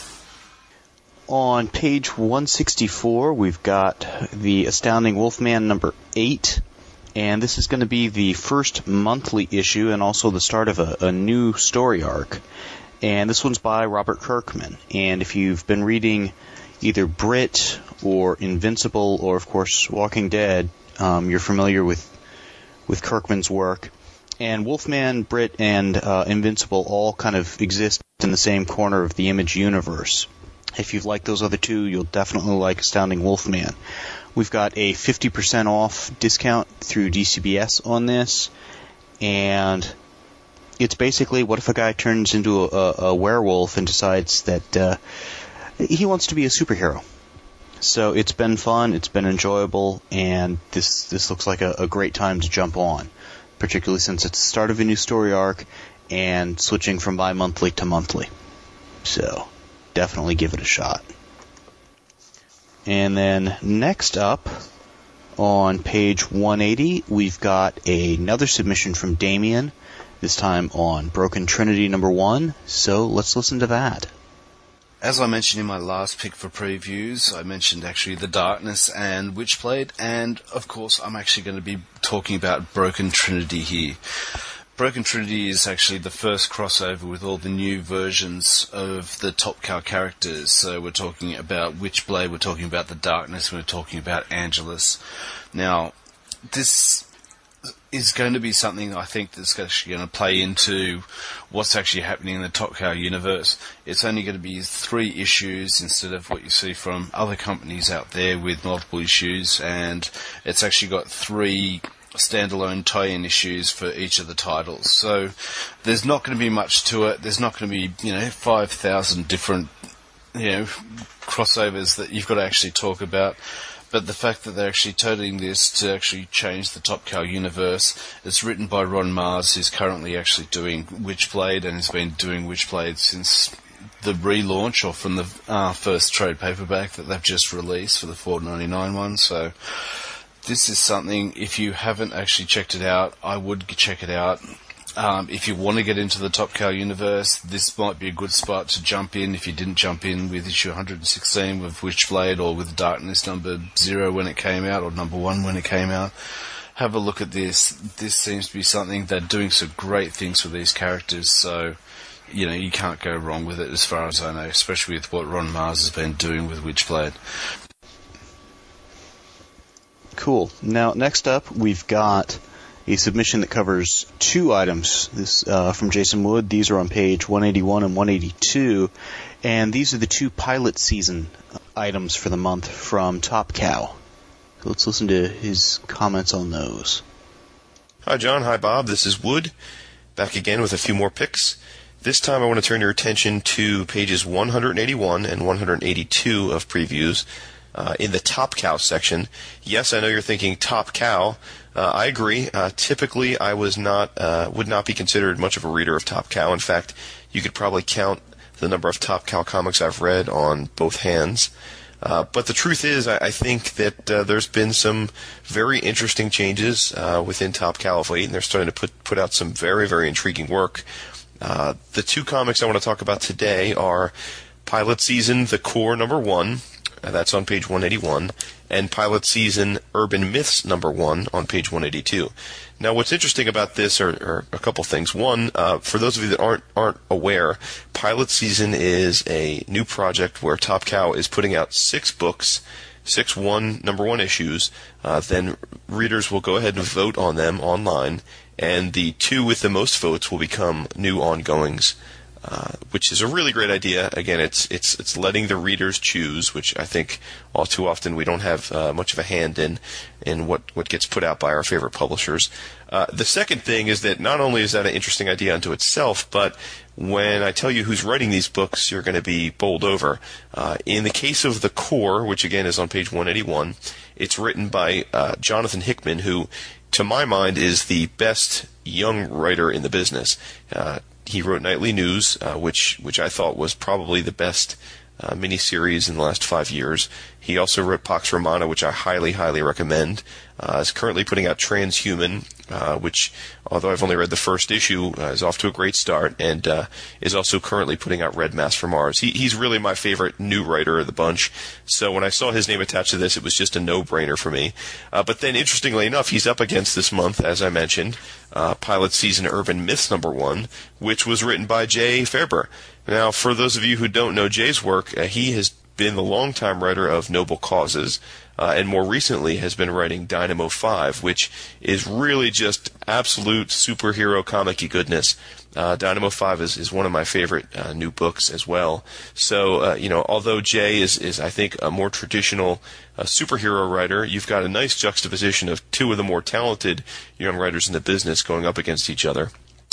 On page 164, we've got the Astounding Wolfman number 8, and this is going to be the first monthly issue and also the start of a new story arc. And this one's by Robert Kirkman. And if you've been reading either Brit or Invincible or, of course, Walking Dead, you're familiar with Kirkman's work. And Wolfman, Brit, and Invincible all kind of exist in the same corner of the Image universe. If you've liked those other two, you'll definitely like Astounding Wolfman. We've got a 50% off discount through DCBS on this, and it's basically what if a guy turns into a werewolf and decides that he wants to be a superhero. So it's been fun, it's been enjoyable, and this looks like a great time to jump on, particularly since it's the start of a new story arc and switching from bi-monthly to monthly. So definitely give it a shot. And then next up, on page 180, we've got another submission from Damien, this time on Broken Trinity number 1, so let's listen to that. As I mentioned in my last pick for previews, I mentioned actually The Darkness and Witchblade, and of course I'm actually going to be talking about Broken Trinity here. Broken Trinity is actually the first crossover with all the new versions of the Top Cow characters. So we're talking about Witchblade, we're talking about The Darkness, we're talking about Angelus. Now, this is going to be something I think that's actually going to play into what's actually happening in the Top Cow universe. It's only going to be 3 issues instead of what you see from other companies out there with multiple issues, and it's actually got 3 standalone tie-in issues for each of the titles. So there's not going to be much to it. There's not going to be, 5,000 different, crossovers that you've got to actually talk about. But the fact that they're actually toting this to actually change the Top Cow universe, it's written by Ron Mars, who's currently actually doing Witchblade and has been doing Witchblade since the relaunch or from the first trade paperback that they've just released for the $4.99 one. So this is something, if you haven't actually checked it out, I would check it out. If you want to get into the Top Cow universe, this might be a good spot to jump in if you didn't jump in with issue 116 with Witchblade or with Darkness number 0 when it came out or number 1 when it came out. Have a look at this. This seems to be something they're doing some great things with these characters, so you can't go wrong with it as far as I know, especially with what Ron Mars has been doing with Witchblade. Cool. Now, next up, we've got a submission that covers 2 items. This from Jason Wood. These are on page 181 and 182, and these are the 2 pilot season items for the month from Top Cow. So let's listen to his comments on those. Hi, John. Hi, Bob. This is Wood, back again with a few more picks. This time I want to turn your attention to pages 181 and 182 of previews. In the Top Cow section. Yes, I know you're thinking Top Cow. I agree. Typically, I would not be considered much of a reader of Top Cow. In fact, you could probably count the number of Top Cow comics I've read on both hands. But the truth is, I think that there's been some very interesting changes within Top Cow of late, and they're starting to put out some very, very intriguing work. The 2 comics I want to talk about today are Pilot Season, The Core number 1. That's on page 181, and Pilot Season Urban Myths number 1 on page 182. Now, what's interesting about this are a couple things. One, for those of you that aren't aware, Pilot Season is a new project where Top Cow is putting out 6 books, 6 number 1 issues. Then readers will go ahead and vote on them online, and the 2 with the most votes will become new ongoings which is a really great idea. Again, it's letting the readers choose, which I think all too often we don't have much of a hand in what gets put out by our favorite publishers. The second thing is that not only is that an interesting idea unto itself, but when I tell you who's writing these books, you're going to be bowled over. In the case of The Core, which again is on page 181, it's written by Jonathan Hickman, who, to my mind, is the best young writer in the business. He wrote Nightly News, which I thought was probably the best miniseries in the last 5 years. He also wrote Pax Romana, which I highly, highly recommend. Is currently putting out Transhuman, which, although I've only read the first issue, is off to a great start, and is also currently putting out Red Mass from Mars. He's really my favorite new writer of the bunch, so when I saw his name attached to this, it was just a no-brainer for me. But then, interestingly enough, he's up against this month, as I mentioned, Pilot Season Urban Myths #1, which was written by Jay Faerber. Now, for those of you who don't know Jay's work, he has been the longtime writer of Noble Causes, and more recently has been writing Dynamo 5, which is really just absolute superhero comic-y goodness. Dynamo 5 is one of my favorite new books as well. So, although Jay is I think, a more traditional superhero writer, you've got a nice juxtaposition of two of the more talented young writers in the business going up against each other.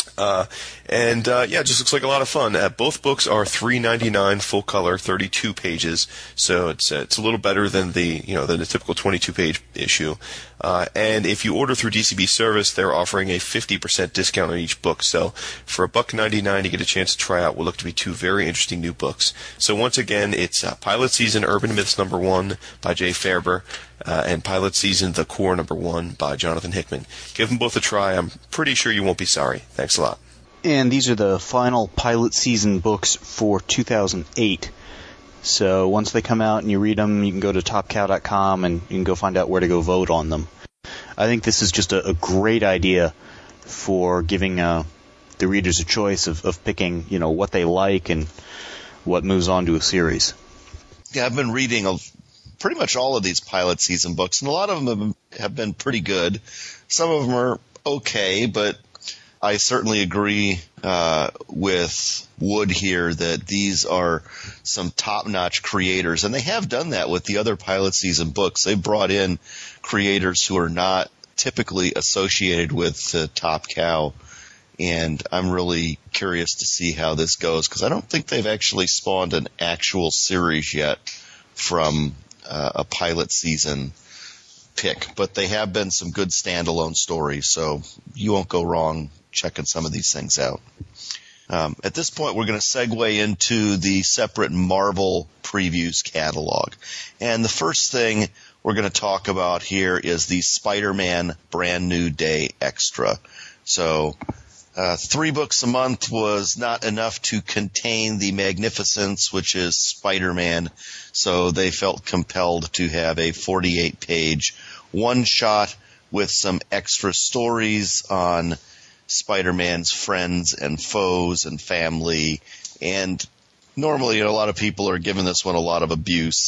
It just looks like a lot of fun. Both books are $3.99 full color, 32 pages, so it's a little better than the typical 22-page issue. And if you order through DCB Service, they're offering a 50% discount on each book. So for $1.99, you get a chance to try out what look to be two very interesting new books. So once again, it's Pilot Season Urban Myths #1 by Jay Faerber, and Pilot Season The Core #1 by Jonathan Hickman. Give them both a try. I'm pretty sure you won't be sorry. Thanks a lot. And these are the final Pilot Season books for 2008. So once they come out and you read them, you can go to topcow.com and you can go find out where to go vote on them. I think this is just a great idea for giving the readers a choice of picking, what they like and what moves on to a series. Yeah, I've been reading pretty much all of these Pilot Season books, and a lot of them have been pretty good. Some of them are okay, but I certainly agree with Wood here that these are some top-notch creators, and they have done that with the other Pilot Season books. They've brought in creators who are not typically associated with Top Cow, and I'm really curious to see how this goes, because I don't think they've actually spawned an actual series yet from a Pilot Season pick, but they have been some good standalone stories, so you won't go wrong checking some of these things out. At this point, we're going to segue into the separate Marvel previews catalog. And the first thing we're going to talk about here is the Spider-Man Brand New Day Extra. So 3 books a month was not enough to contain the magnificence, which is Spider-Man, so they felt compelled to have a 48-page one-shot with some extra stories on Spider-Man's friends and foes and family. And normally, a lot of people are giving this one a lot of abuse.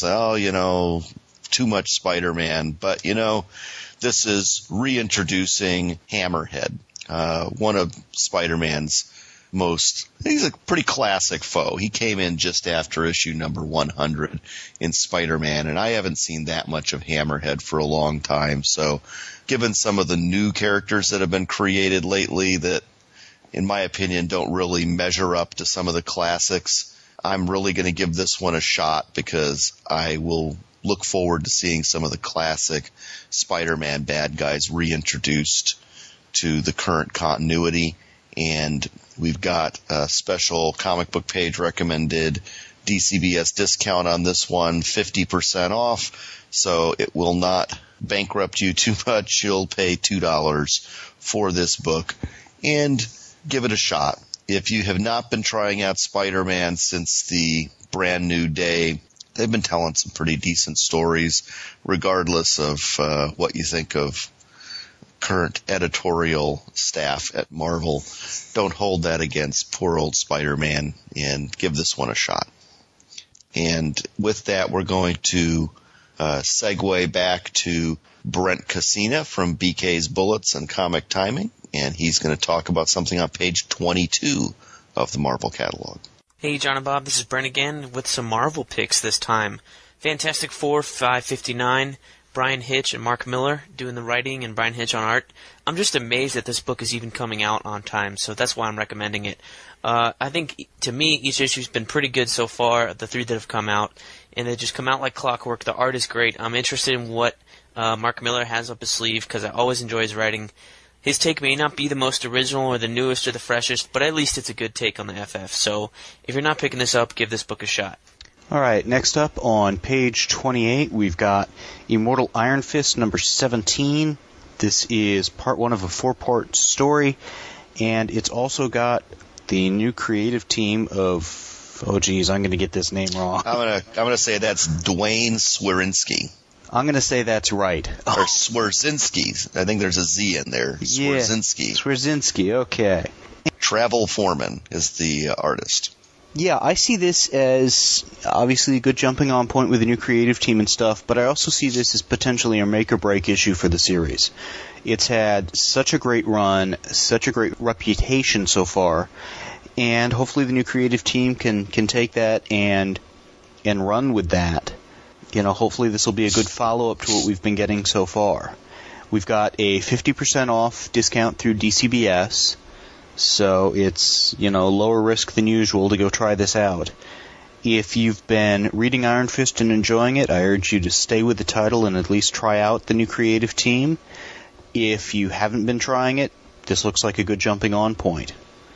Too much Spider-Man. But, this is reintroducing Hammerhead, one of Spider-Man's he's a pretty classic foe. He came in just after issue number 100 in Spider-Man, and I haven't seen that much of Hammerhead for a long time. So given some of the new characters that have been created lately that, in my opinion, don't really measure up to some of the classics, I'm really going to give this one a shot because I will look forward to seeing some of the classic Spider-Man bad guys reintroduced to the current continuity. And we've got a special comic book page recommended DCBS discount on this one, 50% off. So it will not bankrupt you too much. You'll pay $2 for this book and give it a shot. If you have not been trying out Spider-Man since the Brand New Day, they've been telling some pretty decent stories, regardless of what you think of current editorial staff at Marvel. Don't hold that against poor old Spider-Man and give this one a shot. And with that, we're going to segue back to Brent Cassina from BK's Bullets and Comic Timing, and he's going to talk about something on page 22 of the Marvel catalog. Hey, John and Bob, this is Brent again with some Marvel picks this time. Fantastic Four 559, Brian Hitch and Mark Miller doing the writing and Brian Hitch on art. I'm just amazed that this book is even coming out on time, so that's why I'm recommending it. I think, to me, each issue's been pretty good so far, the 3 that have come out, and they just come out like clockwork. The art is great. I'm interested in what Mark Miller has up his sleeve, because I always enjoy his writing. His take may not be the most original or the newest or the freshest, but at least it's a good take on the FF. So if you're not picking this up, give this book a shot. All right, next up on page 28, we've got Immortal Iron Fist number 17. This is part 1 of a 4-part story, and it's also got the new creative team of, oh geez, I'm going to get this name wrong. I'm gonna say that's Dwayne Swerinski. I'm going to say that's right. Or Swerzinski. I think there's a Z in there. Swerzinski. Yeah, Swerzinski, okay. Travel Foreman is the artist. Yeah, I see this as obviously a good jumping on point with the new creative team and stuff, but I also see this as potentially a make-or-break issue for the series. It's had such a great run, such a great reputation so far, and hopefully the new creative team can take that and run with that. You know, hopefully this will be a good follow-up to what we've been getting so far. We've got a 50% off discount through DCBS, so it's, you know, lower risk than usual to go try this out. If you've been reading Iron Fist and enjoying it, I urge you to stay with the title and at least try out the new creative team. If you haven't been trying it, this looks like a good jumping on point.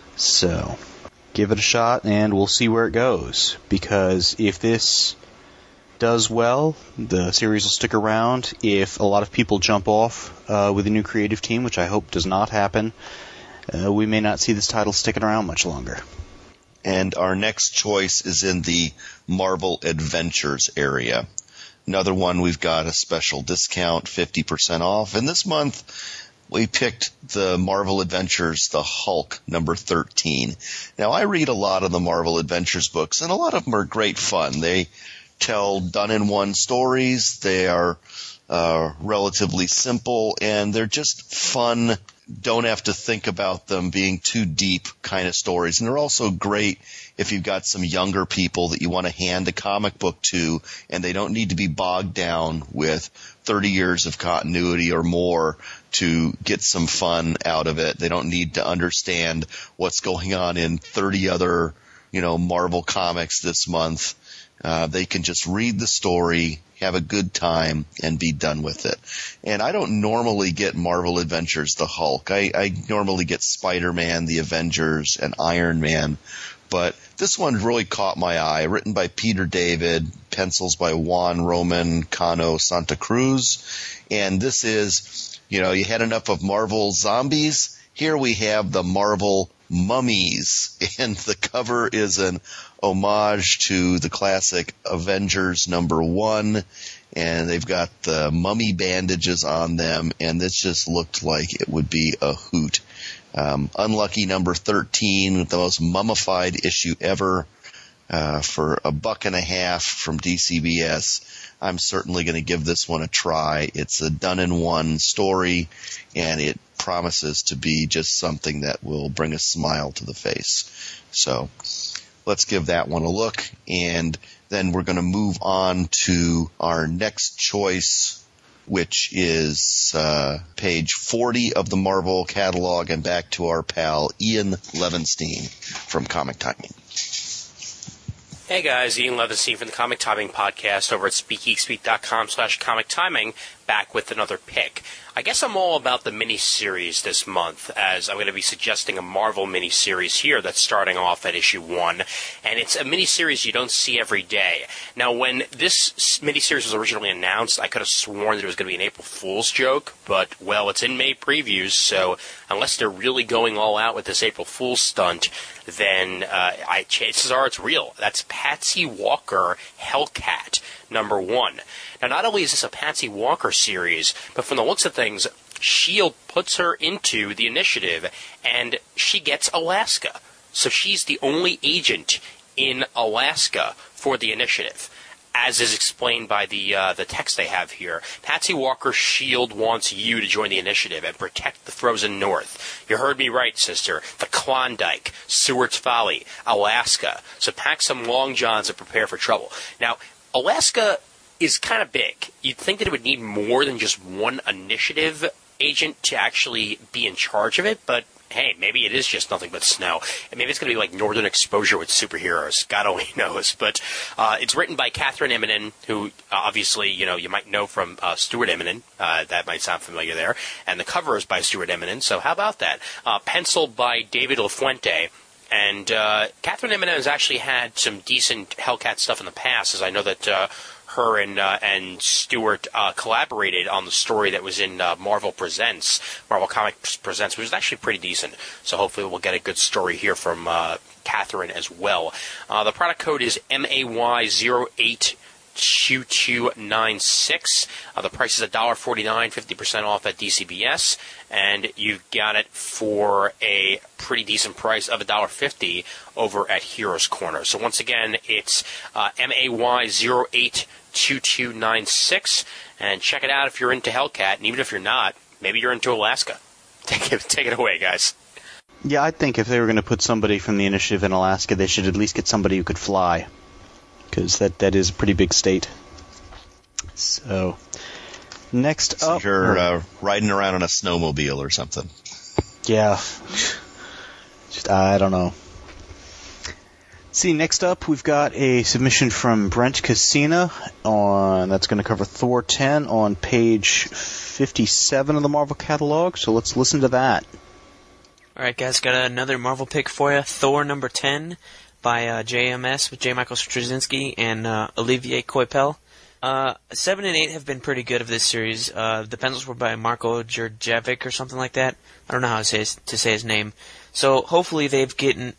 So, give it a shot and we'll see where it goes. Because if this does well, the series will stick around. If a lot of people jump off with the new creative team, which I hope does not happen, we may not see this title sticking around much longer. And our next choice is in the Marvel Adventures area. Another one we've got a special discount, 50% off. And this month we picked the Marvel Adventures, the Hulk, number 13. Now, I read a lot of the Marvel Adventures books, and a lot of them are great fun. They tell done-in-one stories. They are relatively simple, and they're just fun, don't have to think about them being too deep kind of stories. And they're also great if you've got some younger people that you want to hand a comic book to, and they don't need to be bogged down with 30 years of continuity or more to get some fun out of it. They don't need to understand what's going on in 30 other, Marvel comics this month. They can just read the story, have a good time, and be done with it. And I don't normally get Marvel Adventures, the Hulk. I normally get Spider-Man, the Avengers, and Iron Man. But this one really caught my eye. Written by Peter David, pencils by Juan Roman Cano Santa Cruz. And this is, you had enough of Marvel zombies. Here we have the Marvel mummies. And the cover is an homage to the classic Avengers #1, and they've got the mummy bandages on them, and this just looked like it would be a hoot. Unlucky number 13, the most mummified issue ever, for $1.50 from DCBS. I'm certainly going to give this one a try. It's a done-in-one story, and it promises to be just something that will bring a smile to the face. So let's give that one a look, and then we're going to move on to our next choice, which is page 40 of the Marvel catalog, and back to our pal Ian Levinstein from Comic Timing. Hey guys, Ian Levinstein from the Comic Timing Podcast over at SpeakGeekSpeak.com/Comic Timing, back with another pick. I guess I'm all about the miniseries this month, as I'm going to be suggesting a Marvel miniseries here that's starting off at issue 1, and it's a miniseries you don't see every day. Now, when this miniseries was originally announced, I could have sworn that it was going to be an April Fool's joke, but, well, it's in May previews, so unless they're really going all out with this April Fool's stunt, then chances are it's real. That's Patsy Walker Hellcat, #1. Now, not only is this a Patsy Walker series, but from the looks of things, S.H.I.E.L.D. puts her into the Initiative, and she gets Alaska. So she's the only agent in Alaska for the Initiative. as is explained by the text they have here. Patsy Walker's shield wants you to join the initiative and protect the frozen North. You heard me right, sister. The Klondike, Seward's Folly, Alaska. So pack some long johns and prepare for trouble. Now, Alaska is kind of big. You'd think that it would need more than just one initiative agent to actually be in charge of it, but hey, maybe it is just nothing but snow. And maybe it's going to be like Northern Exposure with superheroes. God only knows. But it's written by Catherine Immonen, who obviously, you might know from Stuart Immonen. That might sound familiar there. And the cover is by Stuart Immonen, so how about that? Penciled by David LaFuente. And Catherine Immonen has actually had some decent Hellcat stuff in the past, as I know that her and Stuart collaborated on the story that was in Marvel Comics Presents, which was actually pretty decent. So hopefully we'll get a good story here from Catherine as well. The product code is MAY082296. The price is $1.49, 50% off at DCBS, and you've got it for a pretty decent price of $1.50 over at Heroes Corner. So once again, it's MAY082296, and check it out if you're into Hellcat, and even if you're not, maybe you're into Alaska. Take it away, guys. Yeah, I think if they were going to put somebody from the initiative in Alaska, they should at least get somebody who could fly, because that is a pretty big state. So, next up... You're riding around on a snowmobile or something. Yeah. I don't know. See, next up we've got a submission from Brent Cassina that's going to cover Thor 10 on page 57 of the Marvel catalog, so let's listen to that. Alright guys, got another Marvel pick for you, Thor number 10 by JMS with J. Michael Straczynski and Olivier Coipel. 7 and 8 have been pretty good of this series. The pencils were by Marko Djurjevic or something like that. I don't know how to say his name. So hopefully they've given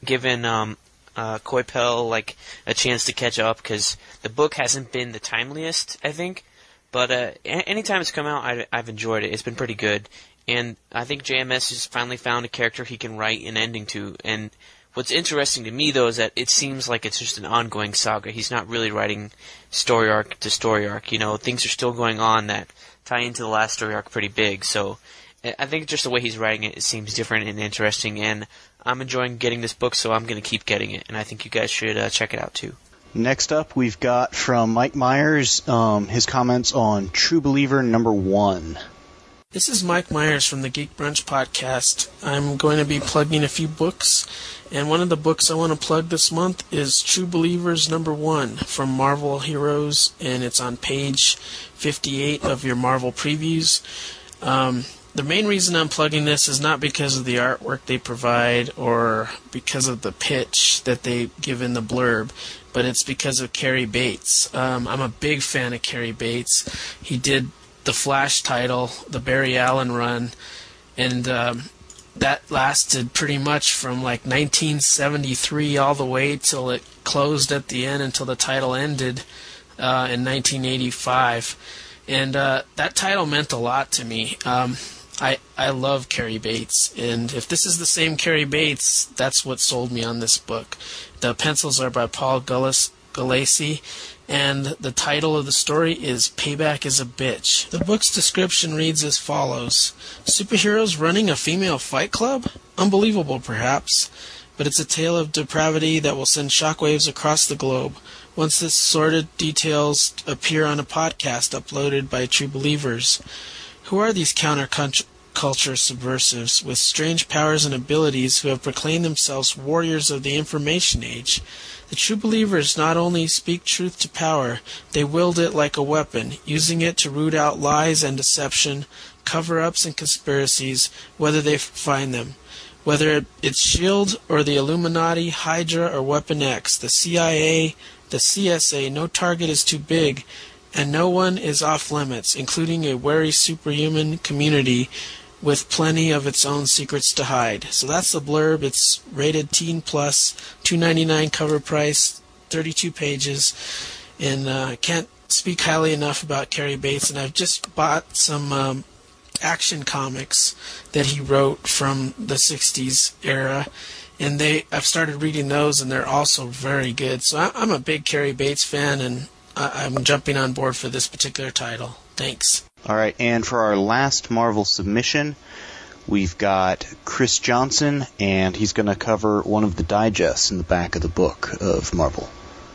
Coipel like a chance to catch up, because the book hasn't been the timeliest, I think. But anytime it's come out, I've enjoyed it. It's been pretty good. And I think JMS has finally found a character he can write an ending to. And what's interesting to me, though, is that it seems like it's just an ongoing saga. He's not really writing story arc to story arc. Things are still going on that tie into the last story arc pretty big. So I think just the way he's writing it seems different and interesting. And I'm enjoying getting this book, so I'm going to keep getting it. And I think you guys should check it out, too. Next up, we've got from Mike Myers his comments on True Believer number 1. This is Mike Myers from the Geek Brunch podcast. I'm going to be plugging a few books, and one of the books I want to plug this month is True Believers number 1 from Marvel Heroes, and it's on page 58 of your Marvel previews. The main reason I'm plugging this is not because of the artwork they provide or because of the pitch that they give in the blurb, but it's because of Cary Bates. I'm a big fan of Cary Bates. He did the Flash title, the Barry Allen run, and that lasted pretty much from like 1973 all the way till it closed at the end, until the title ended in 1985. And that title meant a lot to me. I love Cary Bates, and if this is the same Cary Bates, that's what sold me on this book. The pencils are by Paul Galassi, and the title of the story is Payback is a Bitch. The book's description reads as follows: superheroes running a female fight club? Unbelievable, perhaps, but it's a tale of depravity that will send shockwaves across the globe. Once this sordid details appear on a podcast uploaded by True Believers. Who are these counterculture subversives with strange powers and abilities who have proclaimed themselves warriors of the information age? The True Believers not only speak truth to power, they wield it like a weapon, using it to root out lies and deception, cover-ups and conspiracies, whether they find them. Whether it's S.H.I.E.L.D. or the Illuminati, Hydra, or Weapon X, the CIA, the CSA, no target is too big, and no one is off limits, including a wary superhuman community with plenty of its own secrets to hide. So that's the blurb. It's rated teen plus, $2.99 cover price, 32 pages, and I can't speak highly enough about Cary Bates. And I've just bought some action comics that he wrote from the 60s era, and I've started reading those, and they're also very good. So I'm a big Cary Bates fan, and I'm jumping on board for this particular title. Thanks. All right, and for our last Marvel submission, we've got Chris Johnson, and he's going to cover one of the digests in the back of the book of Marvel.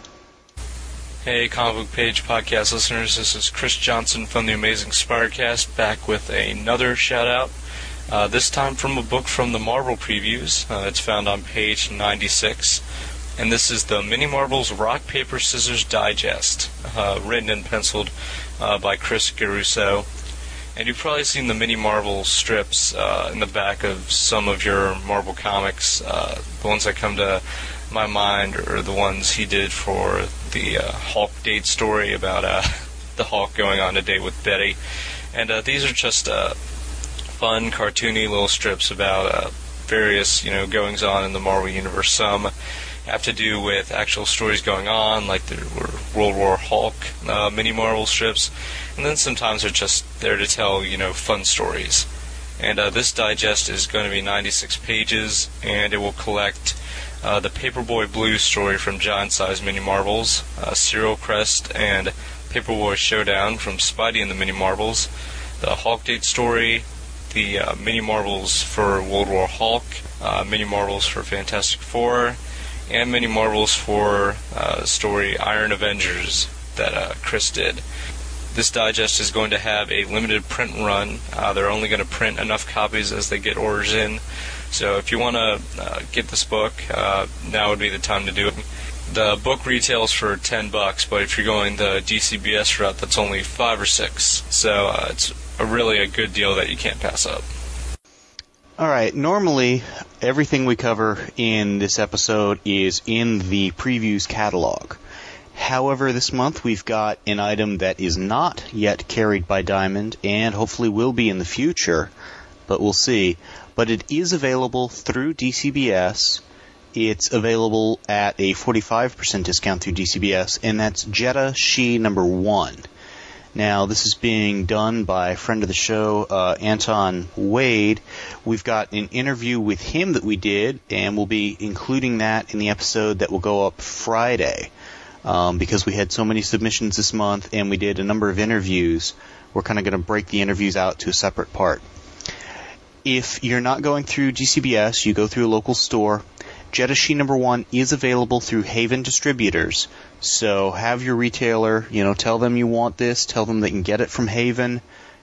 Hey, Comic Book Page podcast listeners, this is Chris Johnson from the Amazing Spirecast, back with another shout-out, this time from a book from the Marvel Previews. It's found on page 96, and this is the Mini Marvels Rock, Paper, Scissors Digest, written and penciled by Chris Garuso. And you've probably seen the Mini Marvel strips in the back of some of your Marvel comics. The ones that come to my mind are the ones he did for the Hulk date story about the Hulk going on a date with Betty. And these are just fun, cartoony little strips about various, goings-on in the Marvel Universe. Some have to do with actual stories going on, like there were World War Hulk Mini Marvel strips, and then sometimes they're just there to tell, fun stories. And this digest is going to be 96 pages, and it will collect the Paperboy Blue story from Giant Size Mini Marvels, Serial Crest and Paperboy Showdown from Spidey and the Mini Marvels, the Hulk date story, the Mini Marvels for World War Hulk, Mini Marvels for Fantastic Four, and Mini Marvels for the story Iron Avengers that Chris did. This digest is going to have a limited print run. They're only going to print enough copies as they get orders in. So if you want to get this book, now would be the time to do it. The book retails for $10, but if you're going the DCBS route, that's only $5 or $6. So it's really a good deal that you can't pass up. All right, normally everything we cover in this episode is in the previews catalog. However, this month we've got an item that is not yet carried by Diamond and hopefully will be in the future, but we'll see. But it is available through DCBS. It's available at a 45% discount through DCBS, and that's Jetta She number 1. Now, this is being done by a friend of the show, Anton Wade. We've got an interview with him that we did, and we'll be including that in the episode that will go up Friday. Because we had so many submissions this month, and we did a number of interviews, we're kind of going to break the interviews out to a separate part. If you're not going through DCBS, you go through a local store. Jetta She number 1 is available through Haven Distributors. So have your retailer, tell them you want this, tell them they can get it from Haven,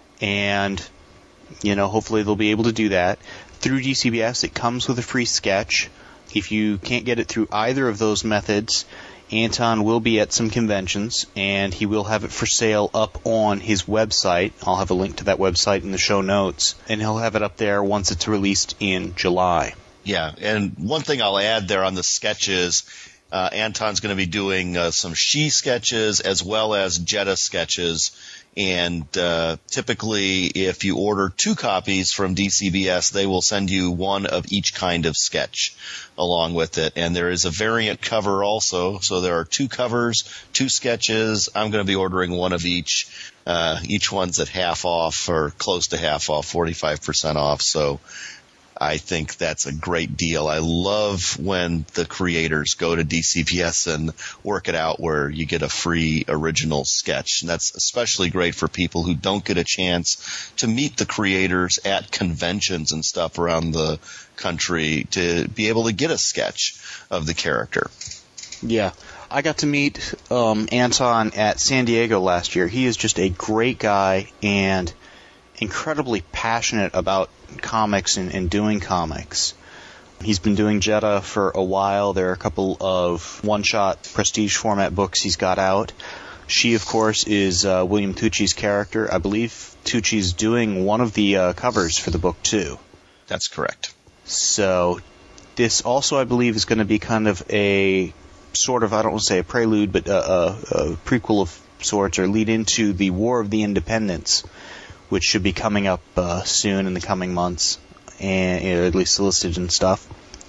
and, hopefully they'll be able to do that. Through DCBS, it comes with a free sketch. If you can't get it through either of those methods, Anton will be at some conventions, and he will have it for sale up on his website. I'll have a link to that website in the show notes, and he'll have it up there once it's released in July. Yeah, and one thing I'll add there on the sketches, Anton's going to be doing some She sketches as well as Jetta sketches. And typically, if you order 2 copies from DCBS, they will send you one of each kind of sketch along with it. And there is a variant cover also. So there are 2 covers, 2 sketches. I'm going to be ordering one of each. Each one's at half off or close to half off, 45% off. So I think that's a great deal. I love when the creators go to DCBS and work it out where you get a free original sketch. And that's especially great for people who don't get a chance to meet the creators at conventions and stuff around the country to be able to get a sketch of the character. Yeah. I got to meet Anton at San Diego last year. He is just a great guy and incredibly passionate about comics and doing comics. He's been doing Jetta for a while. There are a couple of one-shot prestige format books he's got out. She, of course, is William Tucci's character. I believe Tucci's doing one of the covers for the book, too. That's correct. So this also, I believe, is going to be kind of a sort of, I don't want to say a prelude, but a prequel of sorts, or lead into the War of the Independents, which should be coming up soon in the coming months, and at least solicited and stuff.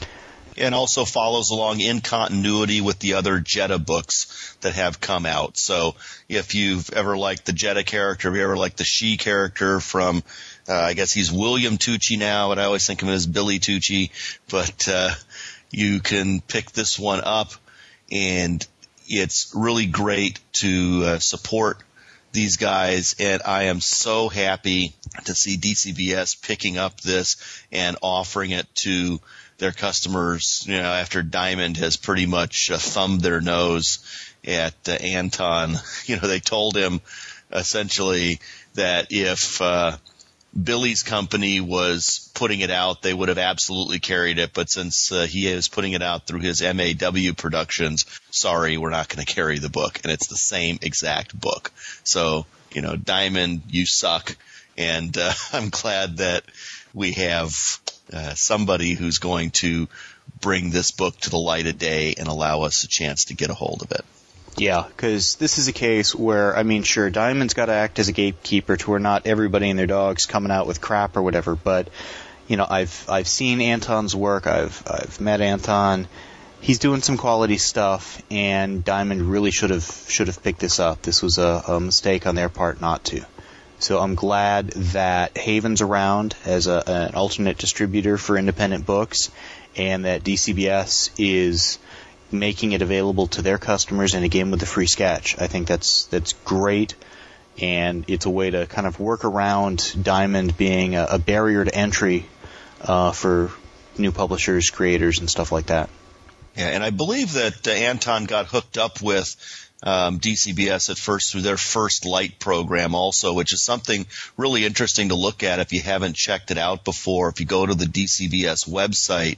And also follows along in continuity with the other Jetta books that have come out. So if you've ever liked the Jetta character, if you ever liked the She character from, I guess he's William Tucci now, but I always think of him as Billy Tucci, but you can pick this one up, and it's really great to support these guys, and I am so happy to see DCBS picking up this and offering it to their customers, after Diamond has pretty much thumbed their nose at Anton. They told him essentially that if Billy's company was putting it out, they would have absolutely carried it. But since he is putting it out through his MAW Productions, sorry, we're not going to carry the book. And it's the same exact book. So, Diamond, you suck. And I'm glad that we have somebody who's going to bring this book to the light of day and allow us a chance to get a hold of it. Yeah, because this is a case where, sure, Diamond's got to act as a gatekeeper to where not everybody and their dog's coming out with crap or whatever, but, I've seen Anton's work, I've met Anton, he's doing some quality stuff, and Diamond really should have picked this up. This was a mistake on their part not to. So I'm glad that Haven's around as an alternate distributor for independent books, and that DCBS is making it available to their customers, and again with the free sketch. I think that's great, and it's a way to kind of work around Diamond being a barrier to entry for new publishers, creators, and stuff like that. Yeah, and I believe that Anton got hooked up with DCBS at first through their First Light program also, which is something really interesting to look at if you haven't checked it out before. If you go to the DCBS website,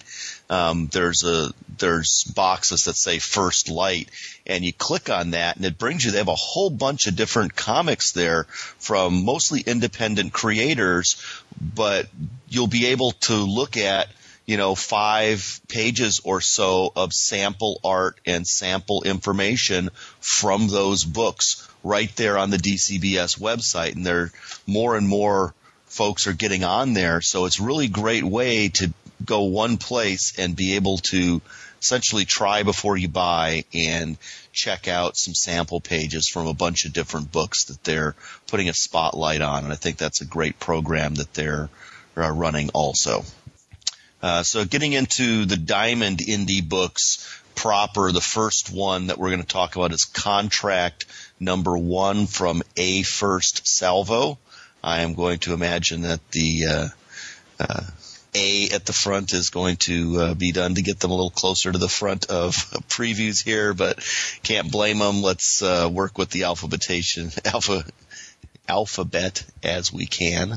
there's boxes that say First Light, and you click on that, and it brings you, they have a whole bunch of different comics there from mostly independent creators, but you'll be able to look at 5 pages or so of sample art and sample information from those books right there on the DCBS website. And there more and more folks are getting on there. So it's really a great way to go one place and be able to essentially try before you buy and check out some sample pages from a bunch of different books that they're putting a spotlight on. And I think that's a great program that they're running also. So getting into the Diamond indie books proper, the first one that we're going to talk about is Contract number 1 from A First Salvo. I am going to imagine that the A at the front is going to be done to get them a little closer to the front of previews here, but can't blame them. Let's work with the alphabet as we can.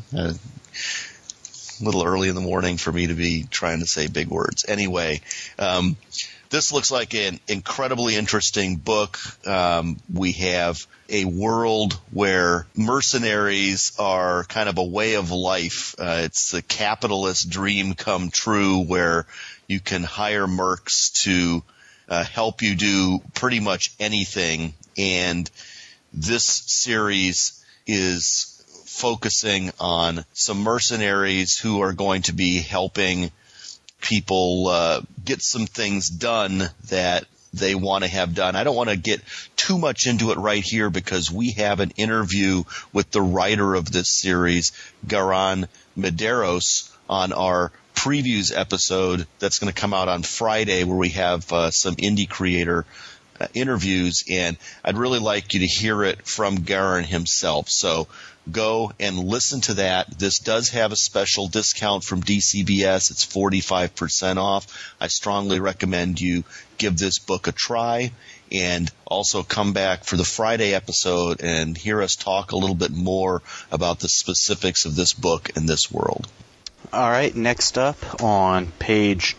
A little early in the morning for me to be trying to say big words. Anyway, this looks like an incredibly interesting book. We have a world where mercenaries are kind of a way of life. It's a capitalist dream come true where you can hire mercs to help you do pretty much anything. And this series is focusing on some mercenaries who are going to be helping people get some things done that they want to have done. I don't want to get too much into it right here because we have an interview with the writer of this series, Garan Medeiros, on our previews episode that's going to come out on Friday, where we have some indie creator interviews, and I'd really like you to hear it from Garan himself. So go and listen to that. This does have a special discount from DCBS. It's 45% off. I strongly recommend you give this book a try, and also come back for the Friday episode and hear us talk a little bit more about the specifics of this book and this world. All right, next up on page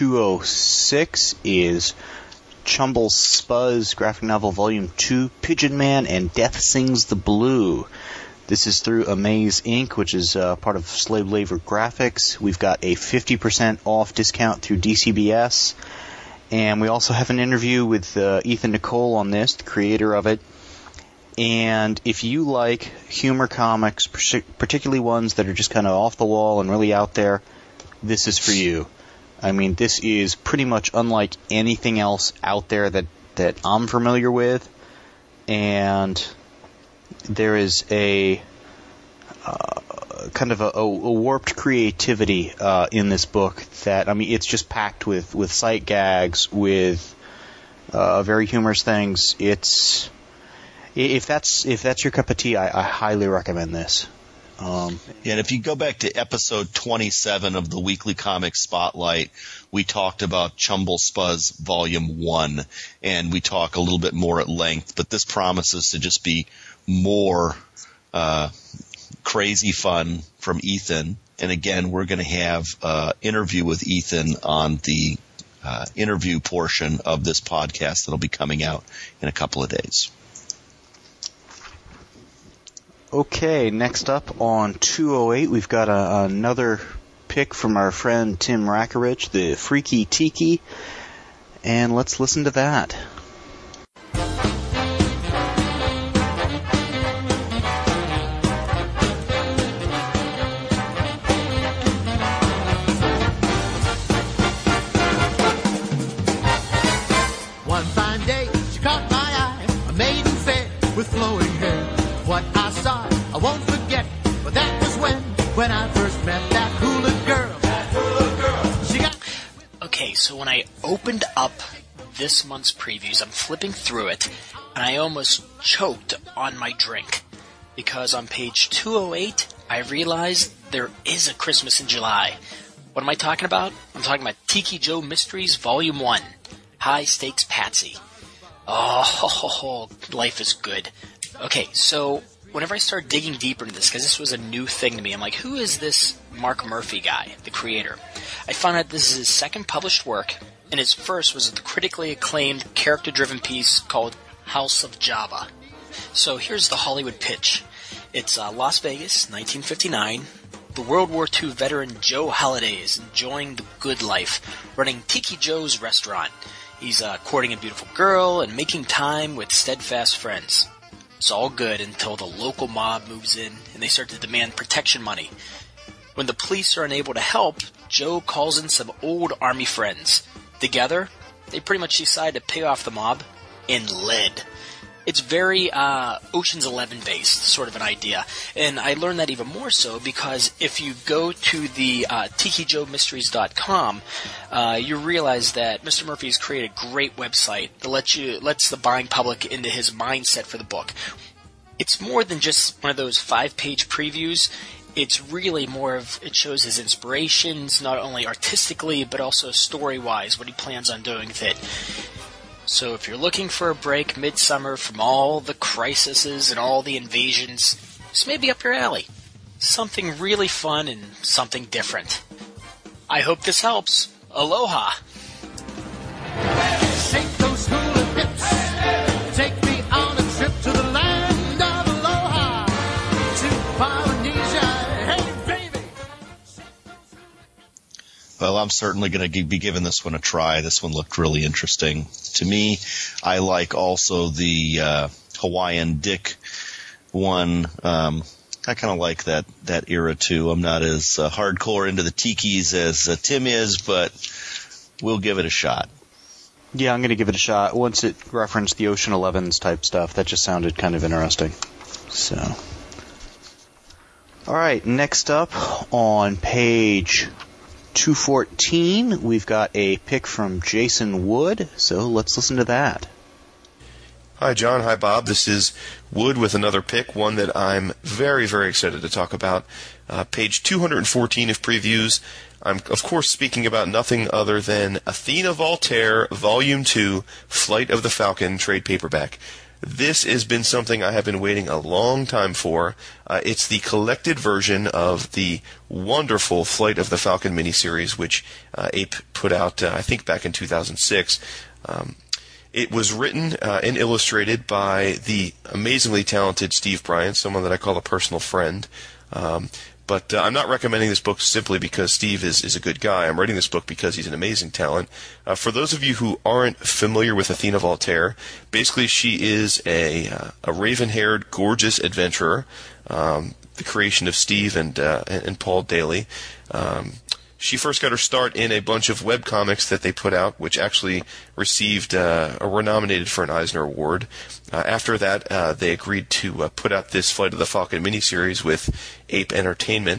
206 is Chumble's Spuzz graphic novel volume 2, Pigeon Man and Death Sings the Blue. This is through Amaze Inc., which is part of Slave Labor Graphics. We've got a 50% off discount through DCBS. And we also have an interview with Ethan Nicole on this, the creator of it. And if you like humor comics, particularly ones that are just kind of off the wall and really out there, this is for you. I mean, this is pretty much unlike anything else out there that I'm familiar with. And there is a kind of a warped creativity in this book that, I mean, it's just packed with sight gags, with very humorous things. It's if that's your cup of tea, I highly recommend this. And if you go back to episode 27 of the Weekly Comics Spotlight, we talked about Chumble Spuzz Volume 1, and we talk a little bit more at length, but this promises to just be more crazy fun from Ethan. And again, we're going to have an interview with Ethan on the interview portion of this podcast that'll be coming out in a couple of days. Okay, next up on 208, we've got another pick from our friend Tim Rackarich, the Freaky Tiki, and let's listen to that. One fine day, she caught my eye, a maiden fair with flowing hair. What I saw, I won't forget, but that was when I first met that hula girl. She got... Okay, so when I opened up this month's previews, I'm flipping through it, and I almost choked on my drink. Because on page 208, I realized there is a Christmas in July. What am I talking about? I'm talking about Tiki Joe Mysteries Volume 1, High Stakes Patsy. Oh, life is good. Okay, so whenever I started digging deeper into this, because this was a new thing to me, I'm like, who is this Mark Murphy guy, the creator? I found out this is his second published work, and his first was the critically acclaimed character-driven piece called House of Java. So here's the Hollywood pitch. It's Las Vegas, 1959. The World War II veteran Joe Halliday is enjoying the good life, running Tiki Joe's restaurant. He's courting a beautiful girl and making time with steadfast friends. It's all good until the local mob moves in and they start to demand protection money. When the police are unable to help, Joe calls in some old army friends. Together, they pretty much decide to pay off the mob in lead. It's very Ocean's 11 based, sort of an idea. And I learned that even more so because if you go to the TikiJoeMysteries.com, you realize that Mr. Murphy has created a great website that lets the buying public into his mindset for the book. It's more than just one of those 5-page previews. It's really more of, it shows his inspirations, not only artistically, but also story-wise, what he plans on doing with it. So if you're looking for a break midsummer from all the crises and all the invasions, this may be up your alley. Something really fun and something different. I hope this helps. Aloha! Shake those hula hips. Take me on a trip to the land of Aloha. To Polynesia. Hey, baby! Well, I'm certainly going to be giving this one a try. This one looked really interesting to me. I like also the Hawaiian Dick one. I kind of like that era too. I'm not as hardcore into the tikis as Tim is, but we'll give it a shot. Yeah, I'm going to give it a shot. Once it referenced the Ocean 11s type stuff, that just sounded kind of interesting. So, all right, next up on page 214, we've got a pick from Jason Wood, so let's listen to that. Hi, John. Hi, Bob. This is Wood with another pick, one that I'm very, very excited to talk about. Page 214 of previews. I'm, of course, speaking about nothing other than Athena Voltaire, Volume 2, Flight of the Falcon trade paperback. This has been something I have been waiting a long time for. It's the collected version of the wonderful Flight of the Falcon miniseries, which Ape put out, I think, back in 2006. It was written and illustrated by the amazingly talented Steve Bryant, someone that I call a personal friend. But I'm not recommending this book simply because Steve is a good guy. I'm writing this book because he's an amazing talent. For those of you who aren't familiar with Athena Voltaire, basically she is a raven-haired, gorgeous adventurer, the creation of Steve and Paul Daly. She first got her start in a bunch of webcomics that they put out, which actually received or were nominated for an Eisner Award. After that, they agreed to put out this Flight of the Falcon miniseries with Ape Entertainment.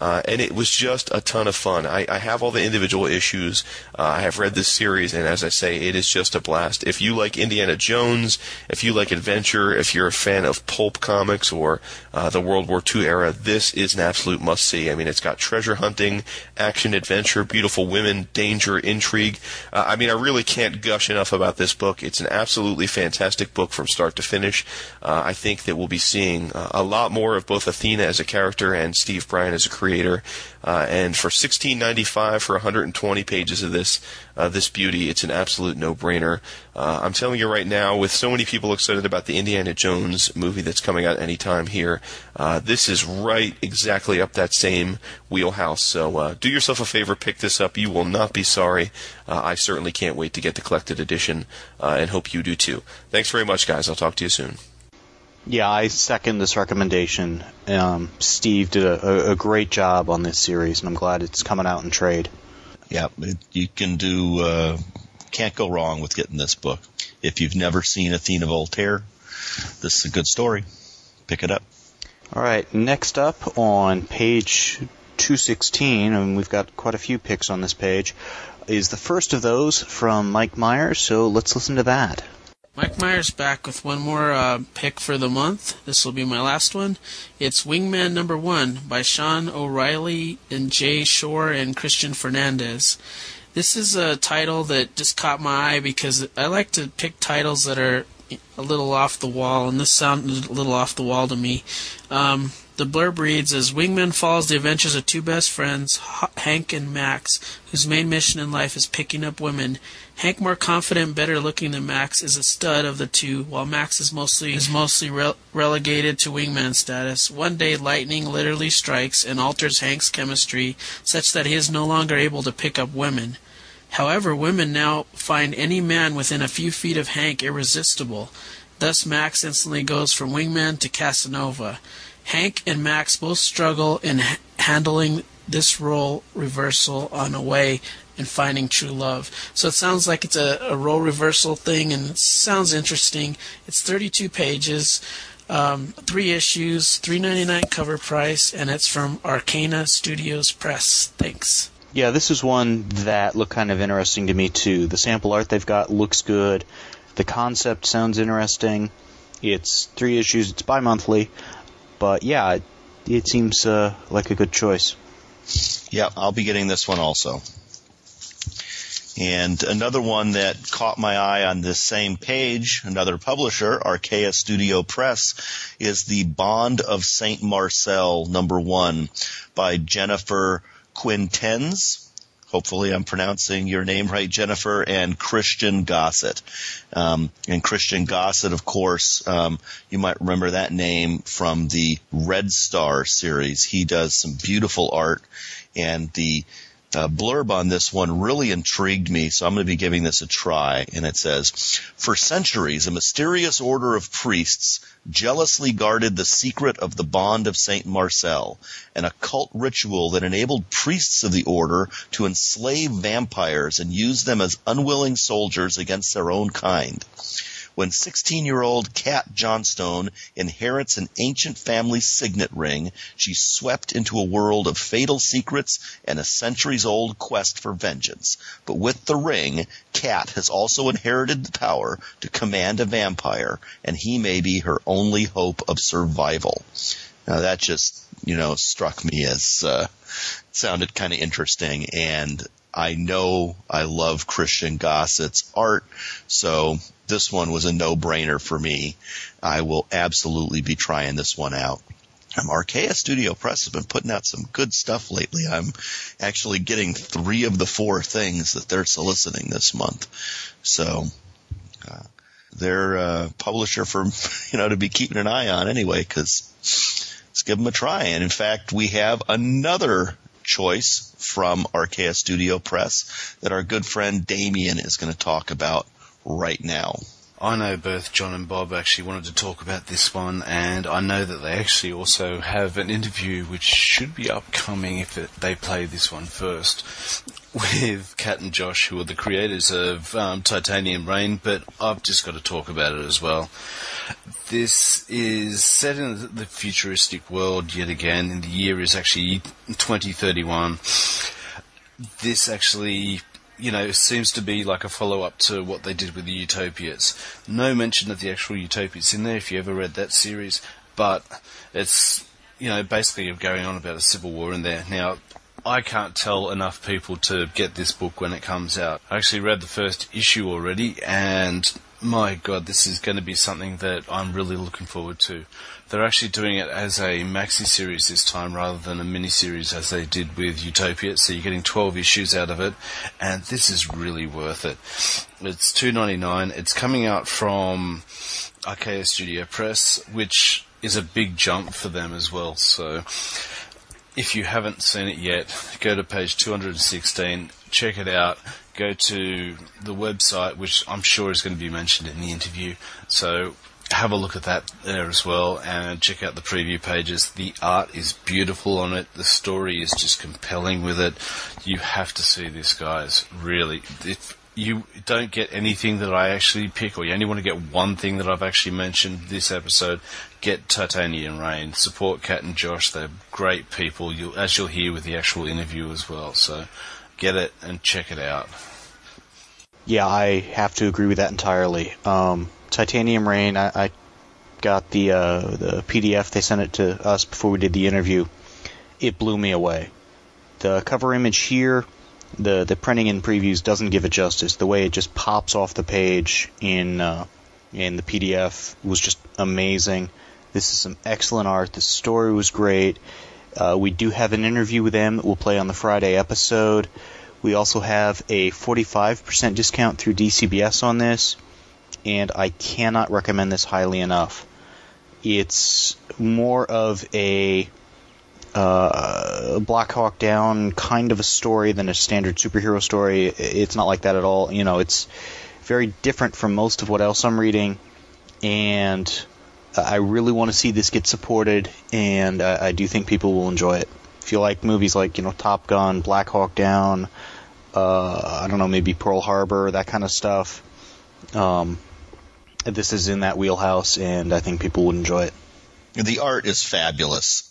and it was just a ton of fun. I have all the individual issues. I have read this series, and as I say, it is just a blast. If you like Indiana Jones, if you like adventure, if you're a fan of pulp comics or the World War II era, this is an absolute must-see. I mean, it's got treasure hunting, action, adventure, beautiful women, danger, intrigue. I really can't gush enough about this book. It's an absolutely fantastic book from start to finish. I think that we'll be seeing a lot more of both Athena as a character and Steve Bryan as a creator. And for $16.95 for 120 pages of this beauty, it's an absolute no-brainer. I'm telling you right now, with so many people excited about the Indiana Jones movie that's coming out anytime here, this is right exactly up that same wheelhouse. So do yourself a favor, pick this up. You will not be sorry. I certainly can't wait to get the collected edition, and hope you do too. Thanks very much, guys. I'll talk to you soon. Yeah, I second this recommendation. Steve did a great job on this series, and I'm glad it's coming out in trade. Yeah, you can can't go wrong with getting this book. If you've never seen Athena Voltaire, this is a good story. Pick it up. All right, next up on page 216, and we've got quite a few picks on this page, is the first of those from Mike Myers, so let's listen to that. Mike Myers back with one more pick for the month. This will be my last one. It's Wingman number 1 by Sean O'Reilly and Jay Shore and Christian Fernandez. This is a title that just caught my eye because I like to pick titles that are a little off the wall, and this sounded a little off the wall to me. The blurb reads, as Wingman follows the adventures of two best friends, Hank and Max, whose main mission in life is picking up women. Hank, more confident and better looking than Max, is a stud of the two, while Max is mostly relegated to wingman status. One day, lightning literally strikes and alters Hank's chemistry such that he is no longer able to pick up women. However, women now find any man within a few feet of Hank irresistible. Thus, Max instantly goes from wingman to Casanova. Hank and Max both struggle in handling this role reversal on a way and finding true love. So it sounds like it's a role reversal thing, and it sounds interesting. It's 32 pages, 3 issues, $3.99 cover price, and it's from Arcana Studios Press. Thanks. Yeah, this is one that looked kind of interesting to me, too. The sample art they've got looks good. The concept sounds interesting. It's 3 issues. It's bi-monthly. But, yeah, it seems like a good choice. Yeah, I'll be getting this one also. And another one that caught my eye on this same page, another publisher, Archaea Studio Press, is The Bond of St. Marcel, number 1, by Jennifer Quintens. Hopefully I'm pronouncing your name right, Jennifer, and Christian Gossett. And Christian Gossett, of course, you might remember that name from the Red Star series. He does some beautiful art, and the blurb on this one really intrigued me, so I'm going to be giving this a try. And it says, for centuries, a mysterious order of priests jealously guarded the secret of the Bond of St. Marcel, an occult ritual that enabled priests of the order to enslave vampires and use them as unwilling soldiers against their own kind. When 16-year-old Kat Johnstone inherits an ancient family signet ring, she's swept into a world of fatal secrets and a centuries-old quest for vengeance. But with the ring, Kat has also inherited the power to command a vampire, and he may be her only hope of survival. Now that just, struck me as sounded kind of interesting, and I know I love Christian Gossett's art, so this one was a no-brainer for me. I will absolutely be trying this one out. Archaea Studio Press has been putting out some good stuff lately. I'm actually getting 3 of the 4 things that they're soliciting this month. So they're a publisher for to be keeping an eye on anyway, because let's give them a try. And in fact, we have another choice from Archaea Studio Press that our good friend Damien is going to talk about right now. I know both John and Bob actually wanted to talk about this one, and I know that they actually also have an interview which should be upcoming if they play this one first, with Kat and Josh, who are the creators of Titanium Rain, but I've just got to talk about it as well. This is set in the futuristic world yet again, and the year is actually 2031. This actually, seems to be like a follow-up to what they did with the Utopias. No mention of the actual Utopias in there, if you ever read that series, but it's, basically going on about a civil war in there. Now, I can't tell enough people to get this book when it comes out. I actually read the first issue already, and my God, this is going to be something that I'm really looking forward to. They're actually doing it as a maxi-series this time rather than a mini-series as they did with Utopia, so you're getting 12 issues out of it, and this is really worth it. It's $2.99. It's coming out from Archaea Studio Press, which is a big jump for them as well, so if you haven't seen it yet, go to page 216, check it out, go to the website, which I'm sure is going to be mentioned in the interview, so have a look at that there as well, and check out the preview pages. The art is beautiful on it, the story is just compelling with it. You have to see this, guys, really. If you don't get anything that I actually pick, or you only want to get one thing that I've actually mentioned this episode, get Titanium Rain. Support Kat and Josh. They're great people, as you'll hear with the actual interview as well. So get it and check it out. Yeah, I have to agree with that entirely. Titanium Rain, I got the PDF. They sent it to us before we did the interview. It blew me away. The cover image here, the printing in previews doesn't give it justice. The way it just pops off the page in the PDF was just amazing. This is some excellent art. The story was great. We do have an interview with them that we'll play on the Friday episode. We also have a 45% discount through DCBS on this, and I cannot recommend this highly enough. It's more of a Black Hawk Down kind of a story than a standard superhero story. It's not like that at all. It's very different from most of what else I'm reading, and I really want to see this get supported, and I do think people will enjoy it. If you like movies like, Top Gun, Black Hawk Down, I don't know, maybe Pearl Harbor, that kind of stuff, this is in that wheelhouse, and I think people would enjoy it. The art is fabulous.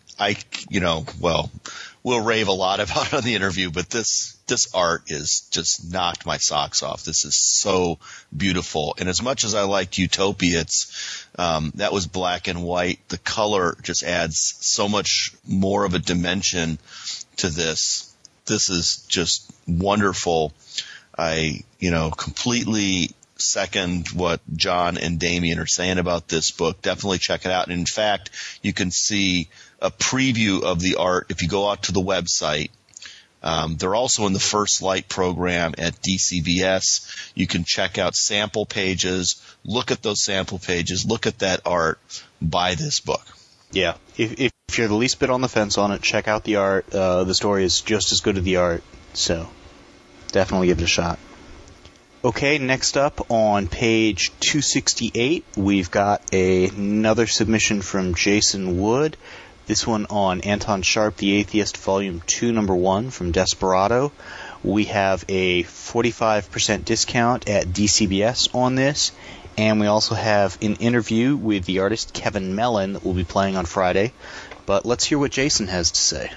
We'll rave a lot about it on the interview, but this art is just knocked my socks off. This is so beautiful. And as much as I liked Utopia, that was black and white. The color just adds so much more of a dimension to this. This is just wonderful. I, completely second what John and Damien are saying about this book. Definitely check it out. And in fact, you can see a preview of the art if you go out to the website. They're also in the First Light program at DCBS. You can check out sample pages, look at those sample pages, look at that art, buy this book. Yeah, if you're the least bit on the fence on it, check out the art. The story is just as good as the art, so definitely give it a shot. Okay, next up on page 268, we've got another submission from Jason Wood. This one on Anton Sharp, The Atheist, Volume 2, Number 1 from Desperado. We have a 45% discount at DCBS on this, and we also have an interview with the artist Kevin Mellon that we'll be playing on Friday. But let's hear what Jason has to say.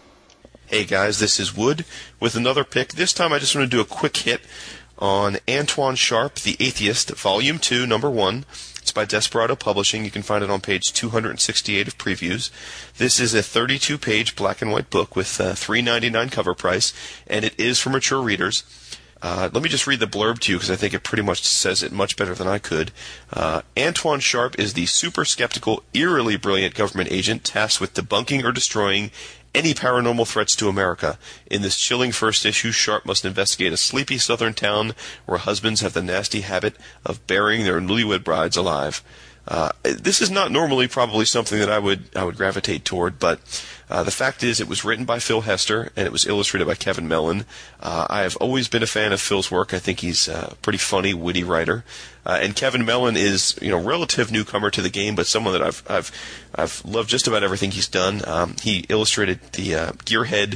Hey guys, this is Wood with another pick. This time I just want to do a quick hit on Antoine Sharp, The Atheist, Volume 2, Number 1. It's by Desperado Publishing. You can find it on page 268 of previews. This is a 32-page black and white book with a $3.99 cover price, and it is for mature readers. Let me just read the blurb to you because I think it pretty much says it much better than I could. Antoine Sharp is the super skeptical, eerily brilliant government agent tasked with debunking or destroying any paranormal threats to America. In this chilling first issue, Sharp must investigate a sleepy southern town where husbands have the nasty habit of burying their newlywed brides alive. This is not normally probably something that I would gravitate toward, but the fact is it was written by Phil Hester and it was illustrated by Kevin Mellon. I have always been a fan of Phil's work. I think he's a pretty funny, witty writer. And Kevin Mellon is, relative newcomer to the game, but someone that I've loved just about everything he's done. He illustrated the Gearhead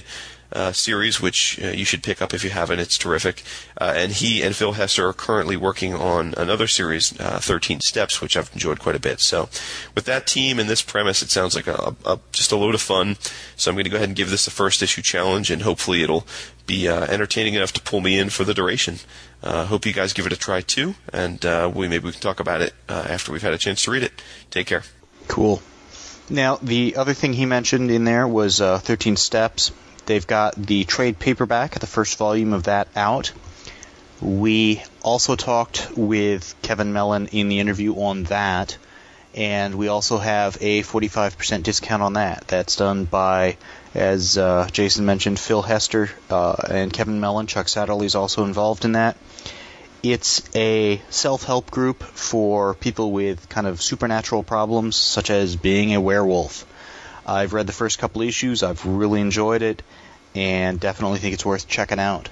series, which you should pick up if you haven't. It's terrific. And he and Phil Hester are currently working on another series, 13 Steps, which I've enjoyed quite a bit. So with that team and this premise, it sounds like just a load of fun. So I'm going to go ahead and give this a first issue challenge, and hopefully it'll be entertaining enough to pull me in for the duration. Hope you guys give it a try too, and maybe we can talk about it after we've had a chance to read it. Take care. Cool. Now, the other thing he mentioned in there was 13 Steps. They've got the trade paperback, the first volume of that out. We also talked with Kevin Mellon in the interview on that, and we also have a 45% discount on that. That's done by, as Jason mentioned, Phil Hester and Kevin Mellon. Chuck Satterley's also involved in that. It's a self-help group for people with kind of supernatural problems, such as being a werewolf. I've read the first couple issues. I've really enjoyed it, and definitely think it's worth checking out.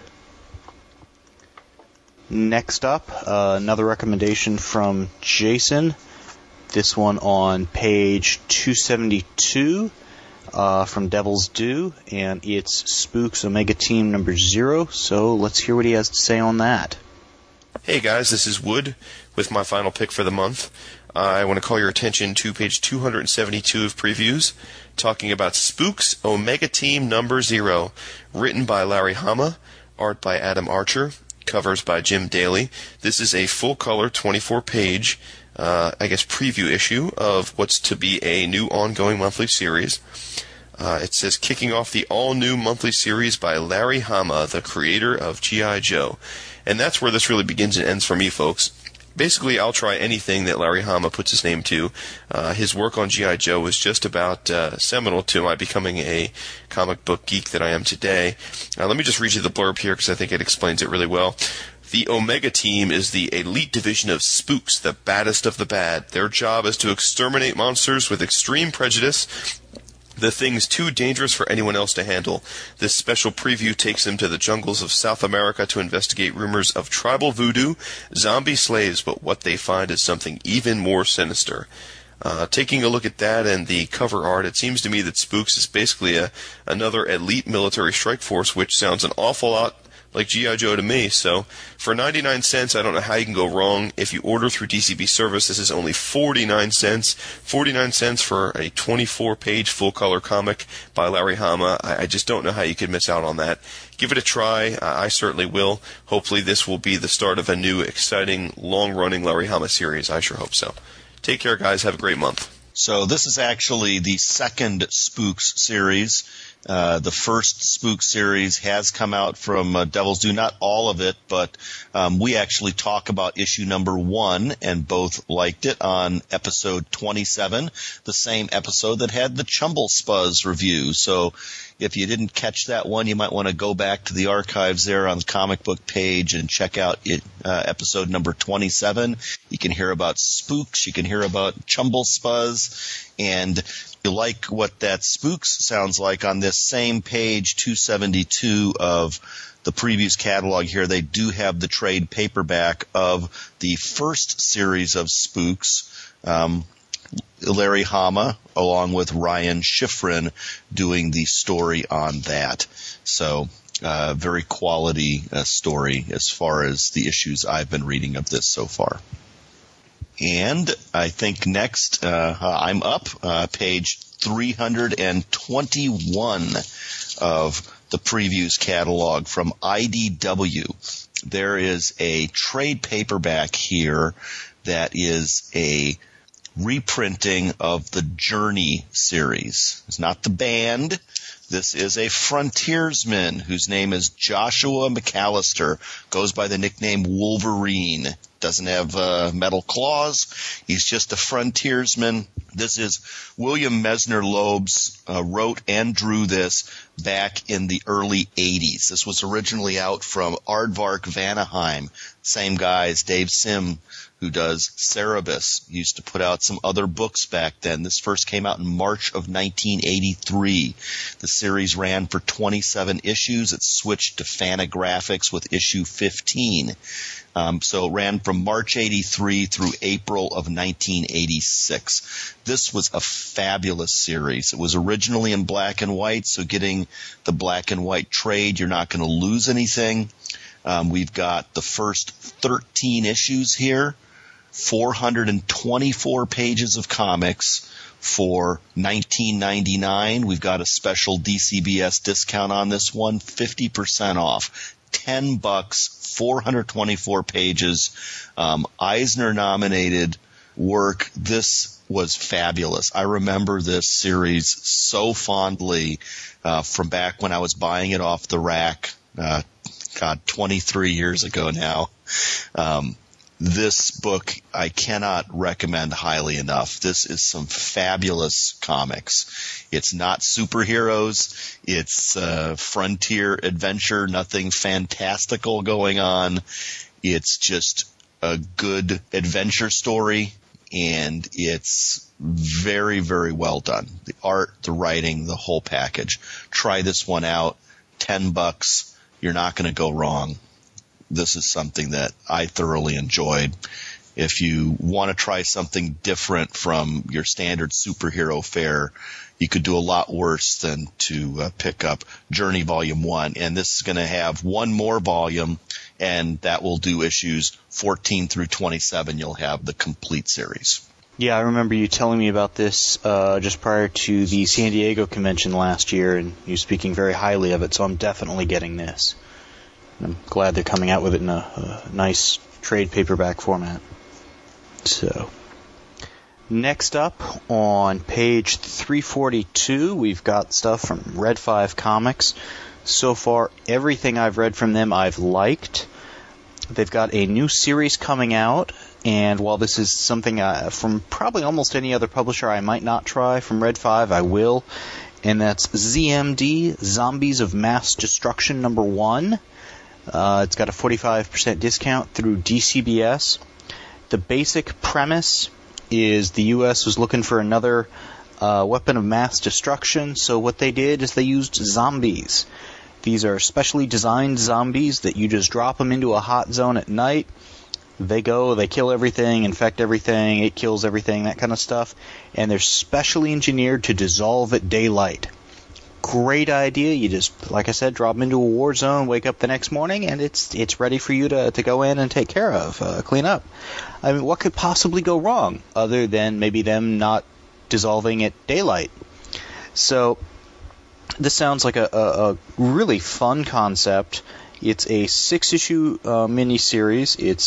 Next up, another recommendation from Jason. This one on page 272 from Devil's Due, and it's Spooks Omega Team number 0. So let's hear what he has to say on that. Hey guys, this is Wood with my final pick for the month. I want to call your attention to page 272 of previews, talking about Spooks Omega Team number 0, written by Larry Hama, art by Adam Archer, covers by Jim Daly. This is a full-color 24-page, preview issue of what's to be a new ongoing monthly series. It says, kicking off the all-new monthly series by Larry Hama, the creator of G.I. Joe. And that's where this really begins and ends for me, folks. Basically, I'll try anything that Larry Hama puts his name to. His work on G.I. Joe was just about seminal to my becoming a comic book geek that I am today. Let me just read you the blurb here because I think it explains it really well. The Omega Team is the elite division of spooks, the baddest of the bad. Their job is to exterminate monsters with extreme prejudice, the things too dangerous for anyone else to handle. This special preview takes them to the jungles of South America to investigate rumors of tribal voodoo, zombie slaves, but what they find is something even more sinister. Taking a look at that and the cover art, it seems to me that Spooks is basically another elite military strike force, which sounds an awful lot like G.I. Joe to me. So for 99 cents, I don't know how you can go wrong. If you order through DCB service, this is only 49 cents. 49 cents for a 24-page full-color comic by Larry Hama. I just don't know how you could miss out on that. Give it a try. I certainly will. Hopefully this will be the start of a new, exciting, long-running Larry Hama series. I sure hope so. Take care, guys. Have a great month. So this is actually the second Spooks series. The first Spook series has come out from Devil's Due, not all of it, but we actually talk about issue number 1 and both liked it on episode 27, the same episode that had the Chumble Spuzz review. So if you didn't catch that one, you might want to go back to the archives there on the comic book page and check out episode number 27. You can hear about Spooks, you can hear about Chumble Spuzz, and you like what that Spooks sounds like on this same page 272 of the previews catalog here. They do have the trade paperback of the first series of Spooks. Larry Hama, along with Ryan Schifrin, doing the story on that. So, very quality story as far as the issues I've been reading of this so far. And I think next, I'm up, page 321 of the previews catalog from IDW. There is a trade paperback here that is a reprinting of the Journey series. It's not the band. This is a frontiersman whose name is Joshua McAllister, goes by the nickname Wolverine. Doesn't have metal claws. He's just a frontiersman. This is William Mesner Loebs wrote and drew this back in the early 80s. This was originally out from Aardvark Vanaheim. Same guy as Dave Sim, who does Cerebus, used to put out some other books back then. This first came out in March of 1983. The series ran for 27 issues. It switched to Fantagraphics with issue 15. So it ran from March 83 through April of 1986. This was a fabulous series. It was originally in black and white, so getting the black and white trade, you're not going to lose anything. We've got the first 13 issues here, 424 pages of comics for $19.99. We've got a special DCBS discount on this one, 50% off. $10, 424 pages, Eisner-nominated work. This was fabulous. I remember this series so fondly from back when I was buying it off the rack, 23 years ago now. This book I cannot recommend highly enough. This is some fabulous comics. It's not superheroes. It's frontier adventure, nothing fantastical going on. It's just a good adventure story, and it's very, very well done. The art, the writing, the whole package. Try this one out. $10. You're not going to go wrong. This is something that I thoroughly enjoyed. If you want to try something different from your standard superhero fare, you could do a lot worse than to pick up Journey Volume 1. And this is going to have one more volume, and that will do issues 14 through 27. You'll have the complete series. Yeah, I remember you telling me about this just prior to the San Diego convention last year, and you speaking very highly of it, so I'm definitely getting this. I'm glad they're coming out with it in a nice trade paperback format. So, next up on page 342, we've got stuff from Red 5 Comics. So far, everything I've read from them I've liked. They've got a new series coming out, and while this is something from probably almost any other publisher I might not try, from Red 5 I will, and that's ZMD, Zombies of Mass Destruction number 1. It's got a 45% discount through DCBS. The basic premise is the U.S. was looking for another weapon of mass destruction, so what they did is they used zombies. These are specially designed zombies that you just drop them into a hot zone at night. They go, they kill everything, infect everything, it kills everything, that kind of stuff. And they're specially engineered to dissolve at daylight. Great idea. You just, like I said, drop them into a war zone, wake up the next morning, and it's ready for you to go in and take care of, clean up. I mean, what could possibly go wrong other than maybe them not dissolving at daylight? So this sounds like a really fun concept. It's a 6-issue miniseries. It's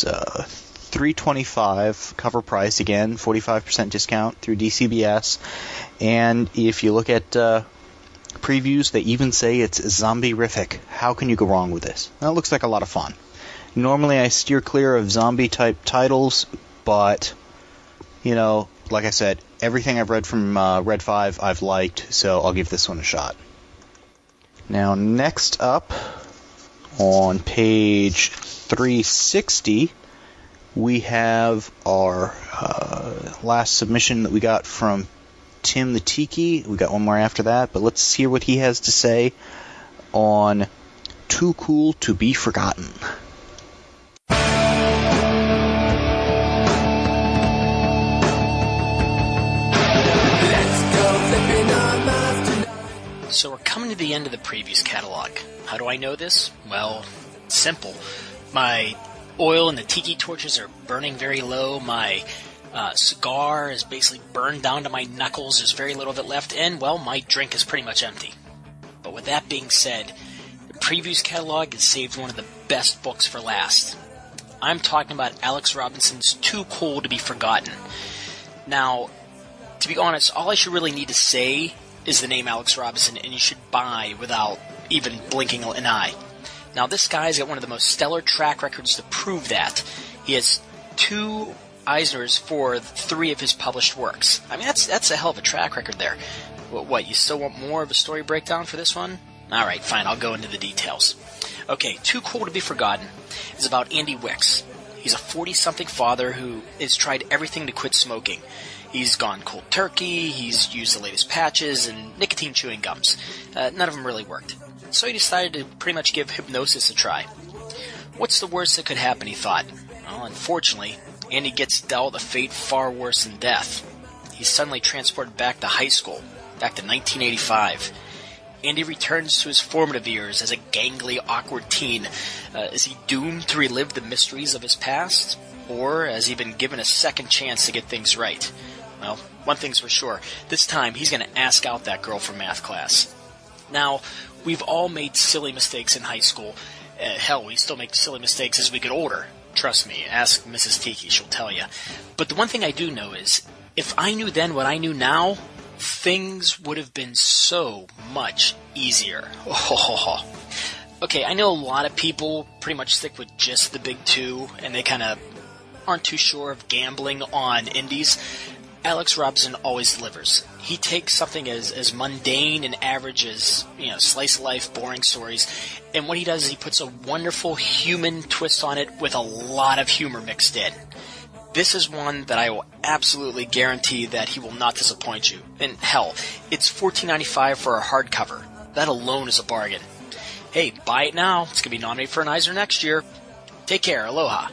$3.25 cover price, again, 45% discount through DCBS. And if you look at previews, they even say it's zombie-rific. How can you go wrong with this? That looks like a lot of fun. Normally I steer clear of zombie-type titles, but, you know, like I said, everything I've read from Red 5 I've liked, so I'll give this one a shot. Now, next up, on page 360, we have our last submission that we got from Tim the Tiki. We got one more after that, but let's hear what he has to say on Too Cool to Be Forgotten. So we're coming to the end of the previews catalog. How do I know this? Well, simple. My oil and the tiki torches are burning very low. My cigar is basically burned down to my knuckles. There's very little of it left. And, well, my drink is pretty much empty. But with that being said, the previews catalog has saved one of the best books for last. I'm talking about Alex Robinson's Too Cool to Be Forgotten. Now, to be honest, all I should really need to say is the name Alex Robinson, and you should buy without even blinking an eye. Now, this guy's got one of the most stellar track records to prove that. He has 2 Eisners for 3 of his published works. I mean, that's a hell of a track record there. What, you still want more of a story breakdown for this one? Alright, fine, I'll go into the details. Okay, Too Cool to Be Forgotten is about Andy Wicks. He's a 40-something father who has tried everything to quit smoking. He's gone cold turkey, he's used the latest patches, and nicotine chewing gums. None of them really worked. So he decided to pretty much give hypnosis a try. What's the worst that could happen, he thought? Well, unfortunately, Andy gets dealt a fate far worse than death. He's suddenly transported back to high school, back to 1985. Andy returns to his formative years as a gangly, awkward teen. Is he doomed to relive the mysteries of his past? Or has he been given a second chance to get things right? Well, one thing's for sure. This time, he's going to ask out that girl from math class. Now, we've all made silly mistakes in high school. Hell, we still make silly mistakes as we get older. Trust me, ask Mrs. Tiki, she'll tell you. But the one thing I do know is, if I knew then what I knew now, things would have been so much easier. Okay, I know a lot of people pretty much stick with just the big two, and they kind of aren't too sure of gambling on indies. Alex Robson always delivers. He takes something as mundane and average as, slice of life, boring stories, and what he does is he puts a wonderful human twist on it with a lot of humor mixed in. This is one that I will absolutely guarantee that he will not disappoint you. And hell, it's $14.95 for a hardcover. That alone is a bargain. Hey, buy it now. It's going to be nominated for an Eisner next year. Take care. Aloha.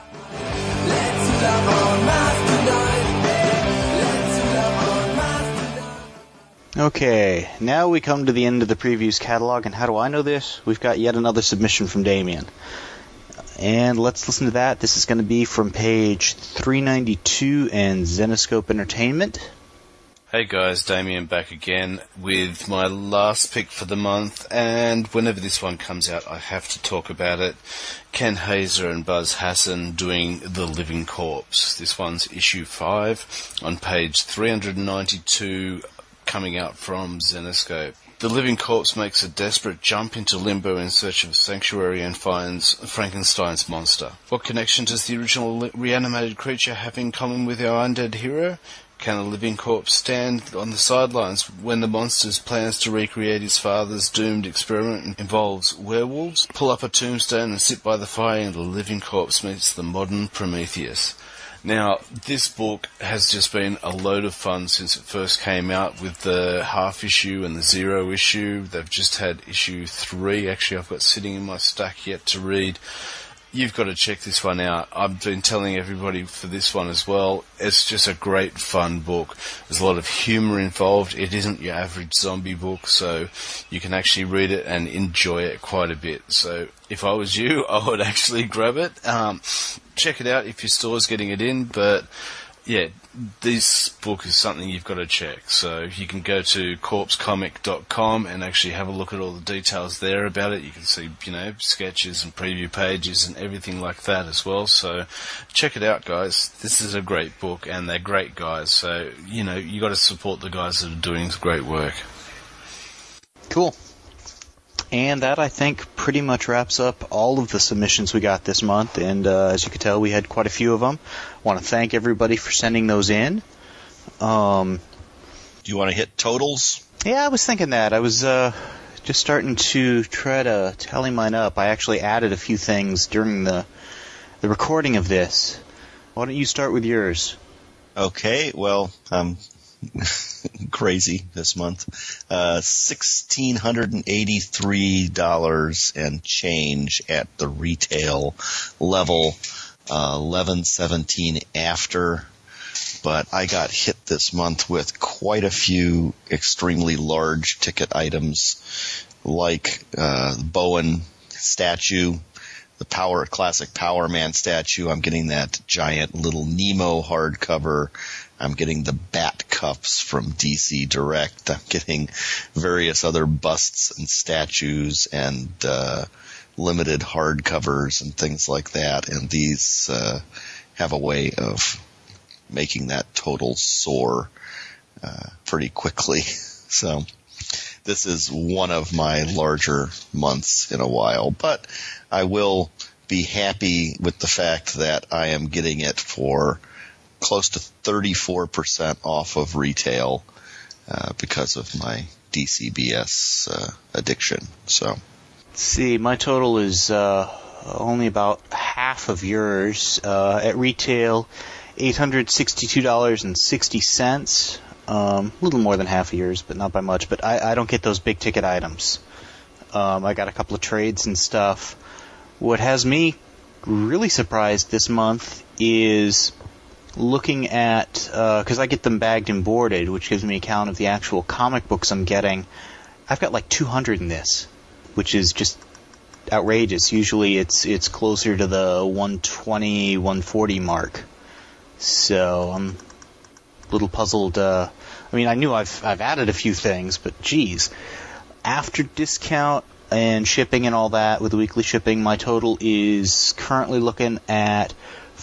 Okay, now we come to the end of the previews catalog, and how do I know this? We've got yet another submission from Damien. And let's listen to that. This is going to be from page 392 and Zenescope Entertainment. Hey guys, Damien back again with my last pick for the month, and whenever this one comes out I have to talk about it. Ken Hazer and Buzz Hassan doing The Living Corpse. This one's issue 5 on page 392, coming out from Zenescope. The living corpse makes a desperate jump into limbo in search of sanctuary and finds Frankenstein's monster. What connection does the original reanimated creature have in common with our undead hero? Can a living corpse stand on the sidelines when the monster's plans to recreate his father's doomed experiment involves werewolves? Pull up a tombstone and sit by the fire, and the living corpse meets the modern Prometheus. Now, this book has just been a load of fun since it first came out with the half issue and the 0 issue. They've just had issue 3, actually I've got sitting in my stack yet to read. You've got to check this one out. I've been telling everybody for this one as well. It's just a great fun book. There's a lot of humour involved. It isn't your average zombie book, so you can actually read it and enjoy it quite a bit. So if I was you, I would actually grab it. Check it out if your store's getting it in, but yeah, this book is something you've got to check. So you can go to corpsecomic.com and actually have a look at all the details there about it. You can see, sketches and preview pages and everything like that as well. So check it out, guys. This is a great book, and they're great guys. So, you got to support the guys that are doing great work. Cool. And that, I think, pretty much wraps up all of the submissions we got this month. And as you could tell, we had quite a few of them. I want to thank everybody for sending those in. Do you want to hit totals? Yeah, I was thinking that. I was just starting to try to tally mine up. I actually added a few things during the recording of this. Why don't you start with yours? Okay, well, crazy this month. $1,683 and change at the retail level. $11.17 after. But I got hit this month with quite a few extremely large ticket items, like the Bowen statue, the classic Power Man statue. I'm getting that giant little Nemo hardcover. I'm getting the Bat Cups from DC Direct. I'm getting various other busts and statues and limited hardcovers and things like that. And these have a way of making that total soar pretty quickly. So this is one of my larger months in a while. But I will be happy with the fact that I am getting it for close to 34% off of retail because of my DCBS addiction. So, let's see, my total is only about half of yours. At retail, $862.60. A little more than half of yours, but not by much. But I don't get those big ticket items. I got a couple of trades and stuff. What has me really surprised this month is looking at, because I get them bagged and boarded, which gives me a count of the actual comic books I'm getting. I've got like 200 in this, which is just outrageous. Usually it's closer to the 120, 140 mark. So I'm a little puzzled. I mean, I knew I've added a few things, but geez. After discount and shipping and all that, with the weekly shipping, my total is currently looking at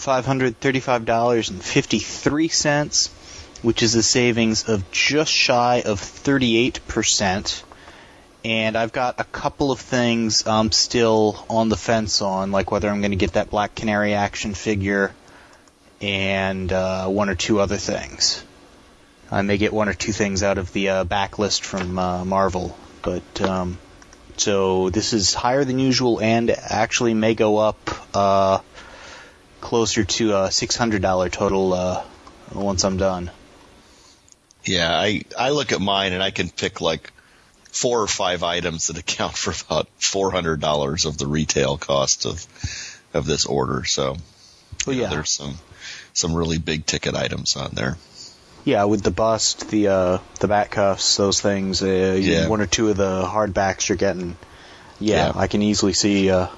$535.53, which is a savings of just shy of 38%. And I've got a couple of things I'm still on the fence on, like whether I'm going to get that Black Canary action figure and one or two other things. I may get one or two things out of the backlist from Marvel, but so this is higher than usual and actually may go up closer to a $600 total once I'm done. Yeah, I look at mine and I can pick like 4 or 5 items that account for about $400 of the retail cost of this order. So there's some really big ticket items on there. Yeah, with the bust, the back cuffs, those things, one or two of the hardbacks you're getting. Yeah, I can easily see that.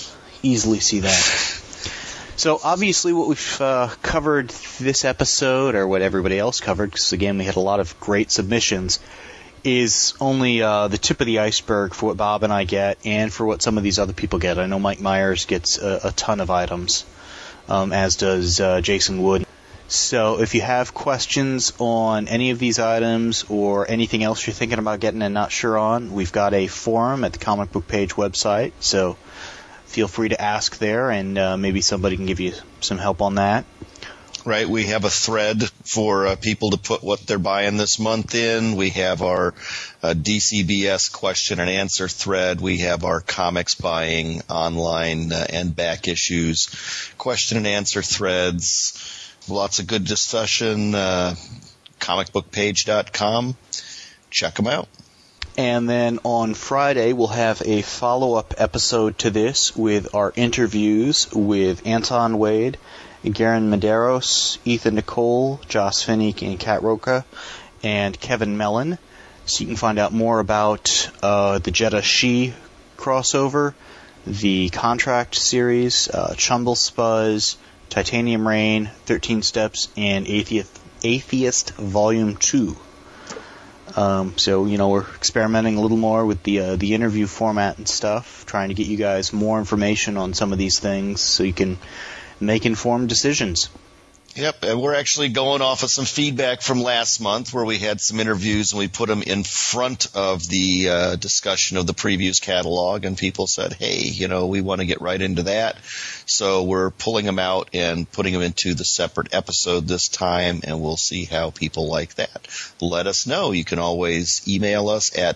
So obviously what we've covered this episode, or what everybody else covered, because again we had a lot of great submissions, is only the tip of the iceberg for what Bob and I get, and for what some of these other people get. I know Mike Myers gets a ton of items, as does Jason Wood. So if you have questions on any of these items, or anything else you're thinking about getting and not sure on, we've got a forum at the Comic Book Page website, so feel free to ask there, and maybe somebody can give you some help on that. Right, we have a thread for people to put what they're buying this month in. We have our DCBS question and answer thread. We have our comics buying online and back issues question and answer threads. Lots of good discussion. Comicbookpage.com. Check them out. And then on Friday, we'll have a follow-up episode to this with our interviews with Anton Wade, Garen Medeiros, Ethan Nicole, Joss Finnick, and Kat Roca, and Kevin Mellon. So you can find out more about the Jeddah She crossover, the Contract series, Chumble Spuzz, Titanium Rain, 13 Steps, and Atheist Volume 2. So, we're experimenting a little more with the interview format and stuff, trying to get you guys more information on some of these things so you can make informed decisions. Yep, and we're actually going off of some feedback from last month where we had some interviews and we put them in front of the discussion of the previews catalog, and people said, hey, we want to get right into that. So we're pulling them out and putting them into the separate episode this time, and we'll see how people like that. Let us know. You can always email us at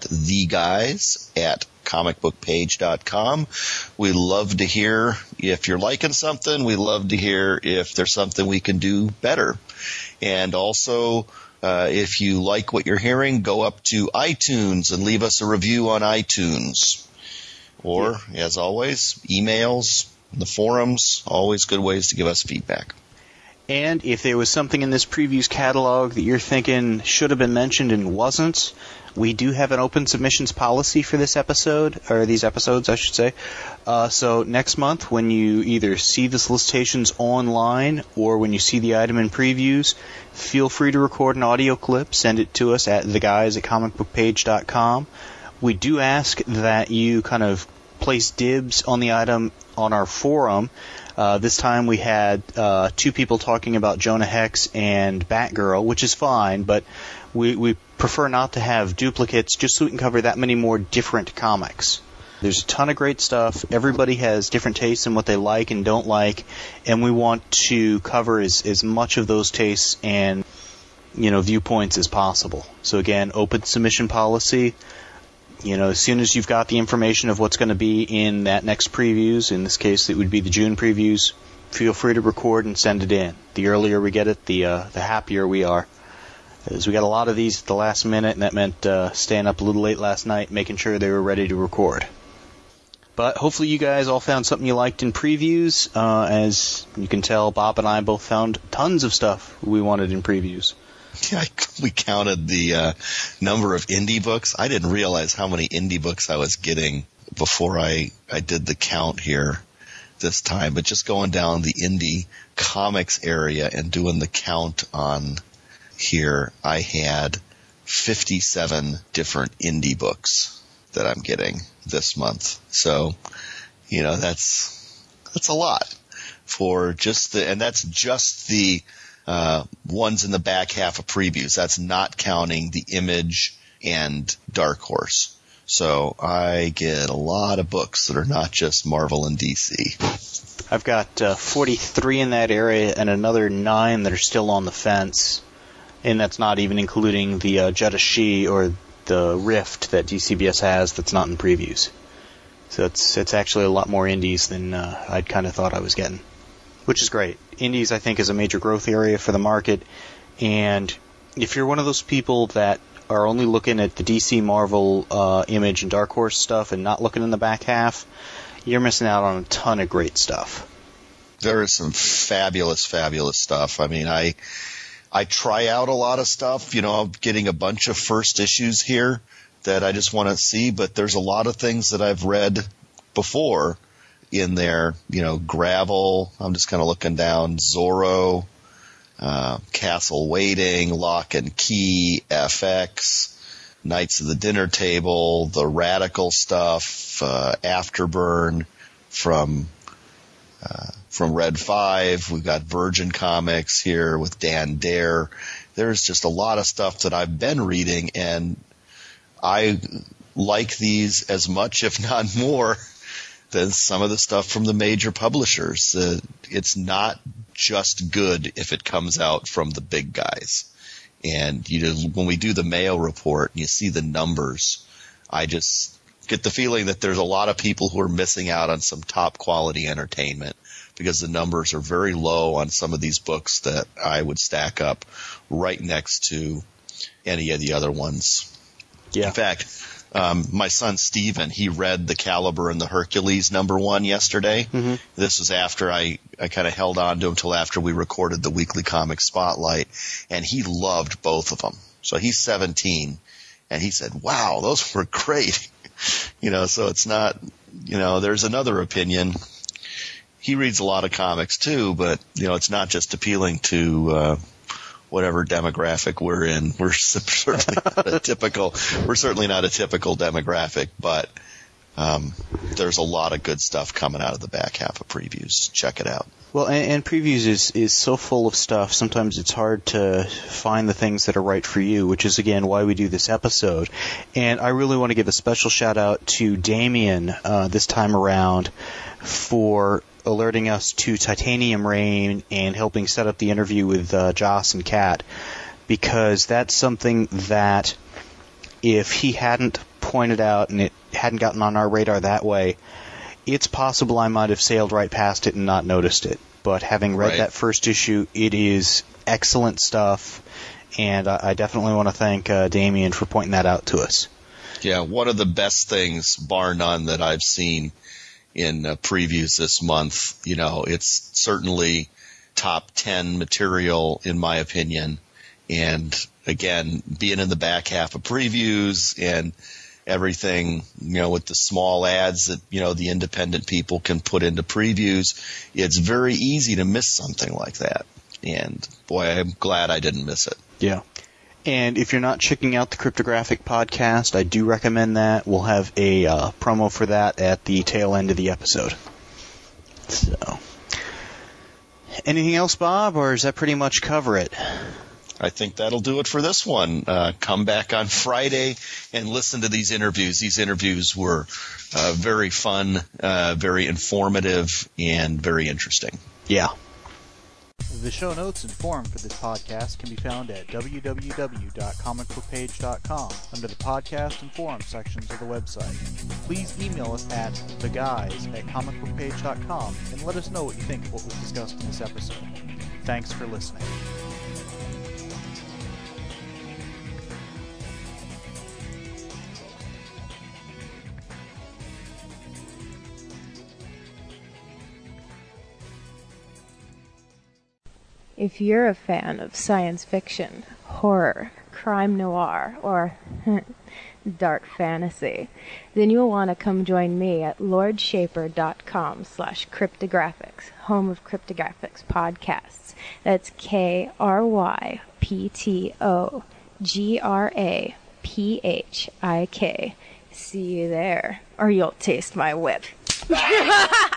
theguys@comicbookpage.com. We love to hear if you're liking something. We love to hear if there's something we can do better. And also, if you like what you're hearing, go up to iTunes and leave us a review on iTunes. Or, as always, emails, the forums, always good ways to give us feedback. And if there was something in this previews catalog that you're thinking should have been mentioned and wasn't, we do have an open submissions policy for this episode, or these episodes, I should say. So next month, when you either see the solicitations online or when you see the item in previews, feel free to record an audio clip, send it to us at theguys@comicbookpage.com. We do ask that you kind of place dibs on the item on our forum. This time we had 2 people talking about Jonah Hex and Batgirl, which is fine, but we prefer not to have duplicates just so we can cover that many more different comics. There's a ton of great stuff. Everybody has different tastes in what they like and don't like, and we want to cover as much of those tastes and viewpoints as possible. So again, open submission policy. As soon as you've got the information of what's going to be in that next previews, in this case it would be the June previews, feel free to record and send it in. The earlier we get it, the happier we are. As we got a lot of these at the last minute, and that meant staying up a little late last night, making sure they were ready to record. But hopefully you guys all found something you liked in previews. As you can tell, Bob and I both found tons of stuff we wanted in previews. Yeah, we counted the number of indie books. I didn't realize how many indie books I was getting before I did the count here this time. But just going down the indie comics area and doing the count on here, I had 57 different indie books that I'm getting this month. So, that's a lot for just and that's just the ones in the back half of previews. That's not counting the Image and Dark Horse. So I get a lot of books that are not just Marvel and DC. I've got 43 in that area and another 9 that are still on the fence. And that's not even including the Jetta She or the Rift that DCBS has that's not in previews. So it's actually a lot more indies than I'd kind of thought I was getting, which is great. Indies, I think, is a major growth area for the market. And if you're one of those people that are only looking at the DC, Marvel, Image, and Dark Horse stuff and not looking in the back half, you're missing out on a ton of great stuff. There is some fabulous, fabulous stuff. I mean, I try out a lot of stuff. I'm getting a bunch of first issues here that I just want to see, but there's a lot of things that I've read before in there. Gravel, I'm just kind of looking down, Zorro, Castle Waiting, Lock and Key, FX, Knights of the Dinner Table, the Radical stuff, Afterburn from Red 5. We've got Virgin Comics here with Dan Dare. There's just a lot of stuff that I've been reading, and I like these as much, if not more, than some of the stuff from the major publishers. It's not just good if it comes out from the big guys. And when we do the Mayo report and you see the numbers, I just get the feeling that there's a lot of people who are missing out on some top quality entertainment because the numbers are very low on some of these books that I would stack up right next to any of the other ones. Yeah. In fact, my son Steven, he read the Caliber and the Hercules #1 yesterday. Mm-hmm. This was after I kind of held on to him till after we recorded the Weekly Comic Spotlight, and he loved both of them. So he's 17, and he said, wow, those were great. So it's not, there's another opinion. He reads a lot of comics too, but, it's not just appealing to whatever demographic we're in. We're certainly not a typical demographic, but there's a lot of good stuff coming out of the back half of previews. Check it out. Well, and previews is so full of stuff, sometimes it's hard to find the things that are right for you, which is, again, why we do this episode. And I really want to give a special shout-out to Damien this time around for alerting us to Titanium Rain and helping set up the interview with Joss and Kat, because that's something that if he hadn't pointed out and it hadn't gotten on our radar that way, it's possible I might have sailed right past it and not noticed it. But having read that first issue, it is excellent stuff, and I definitely want to thank Damien for pointing that out to us. Yeah, one of the best things, bar none, that I've seen in previews this month. It's certainly top 10 material in my opinion. And again, being in the back half of previews and everything, with the small ads that, the independent people can put into previews, it's very easy to miss something like that. And boy, I'm glad I didn't miss it. Yeah. And if you're not checking out the Cryptographic podcast, I do recommend that. We'll have a promo for that at the tail end of the episode. So, anything else, Bob, or does that pretty much cover it? I think that'll do it for this one. Come back on Friday and listen to these interviews. These interviews were very fun, very informative, and very interesting. Yeah. The show notes and forum for this podcast can be found at www.comicbookpage.com under the podcast and forum sections of the website. Please email us at theguys@comicbookpage.com and let us know what you think of what was discussed in this episode. Thanks for listening. If you're a fan of science fiction, horror, crime noir, or dark fantasy, then you'll want to come join me at lordshaper.com/cryptographics, home of Cryptographics podcasts. That's KRYPTOGRAPHIK. See you there, or you'll taste my whip.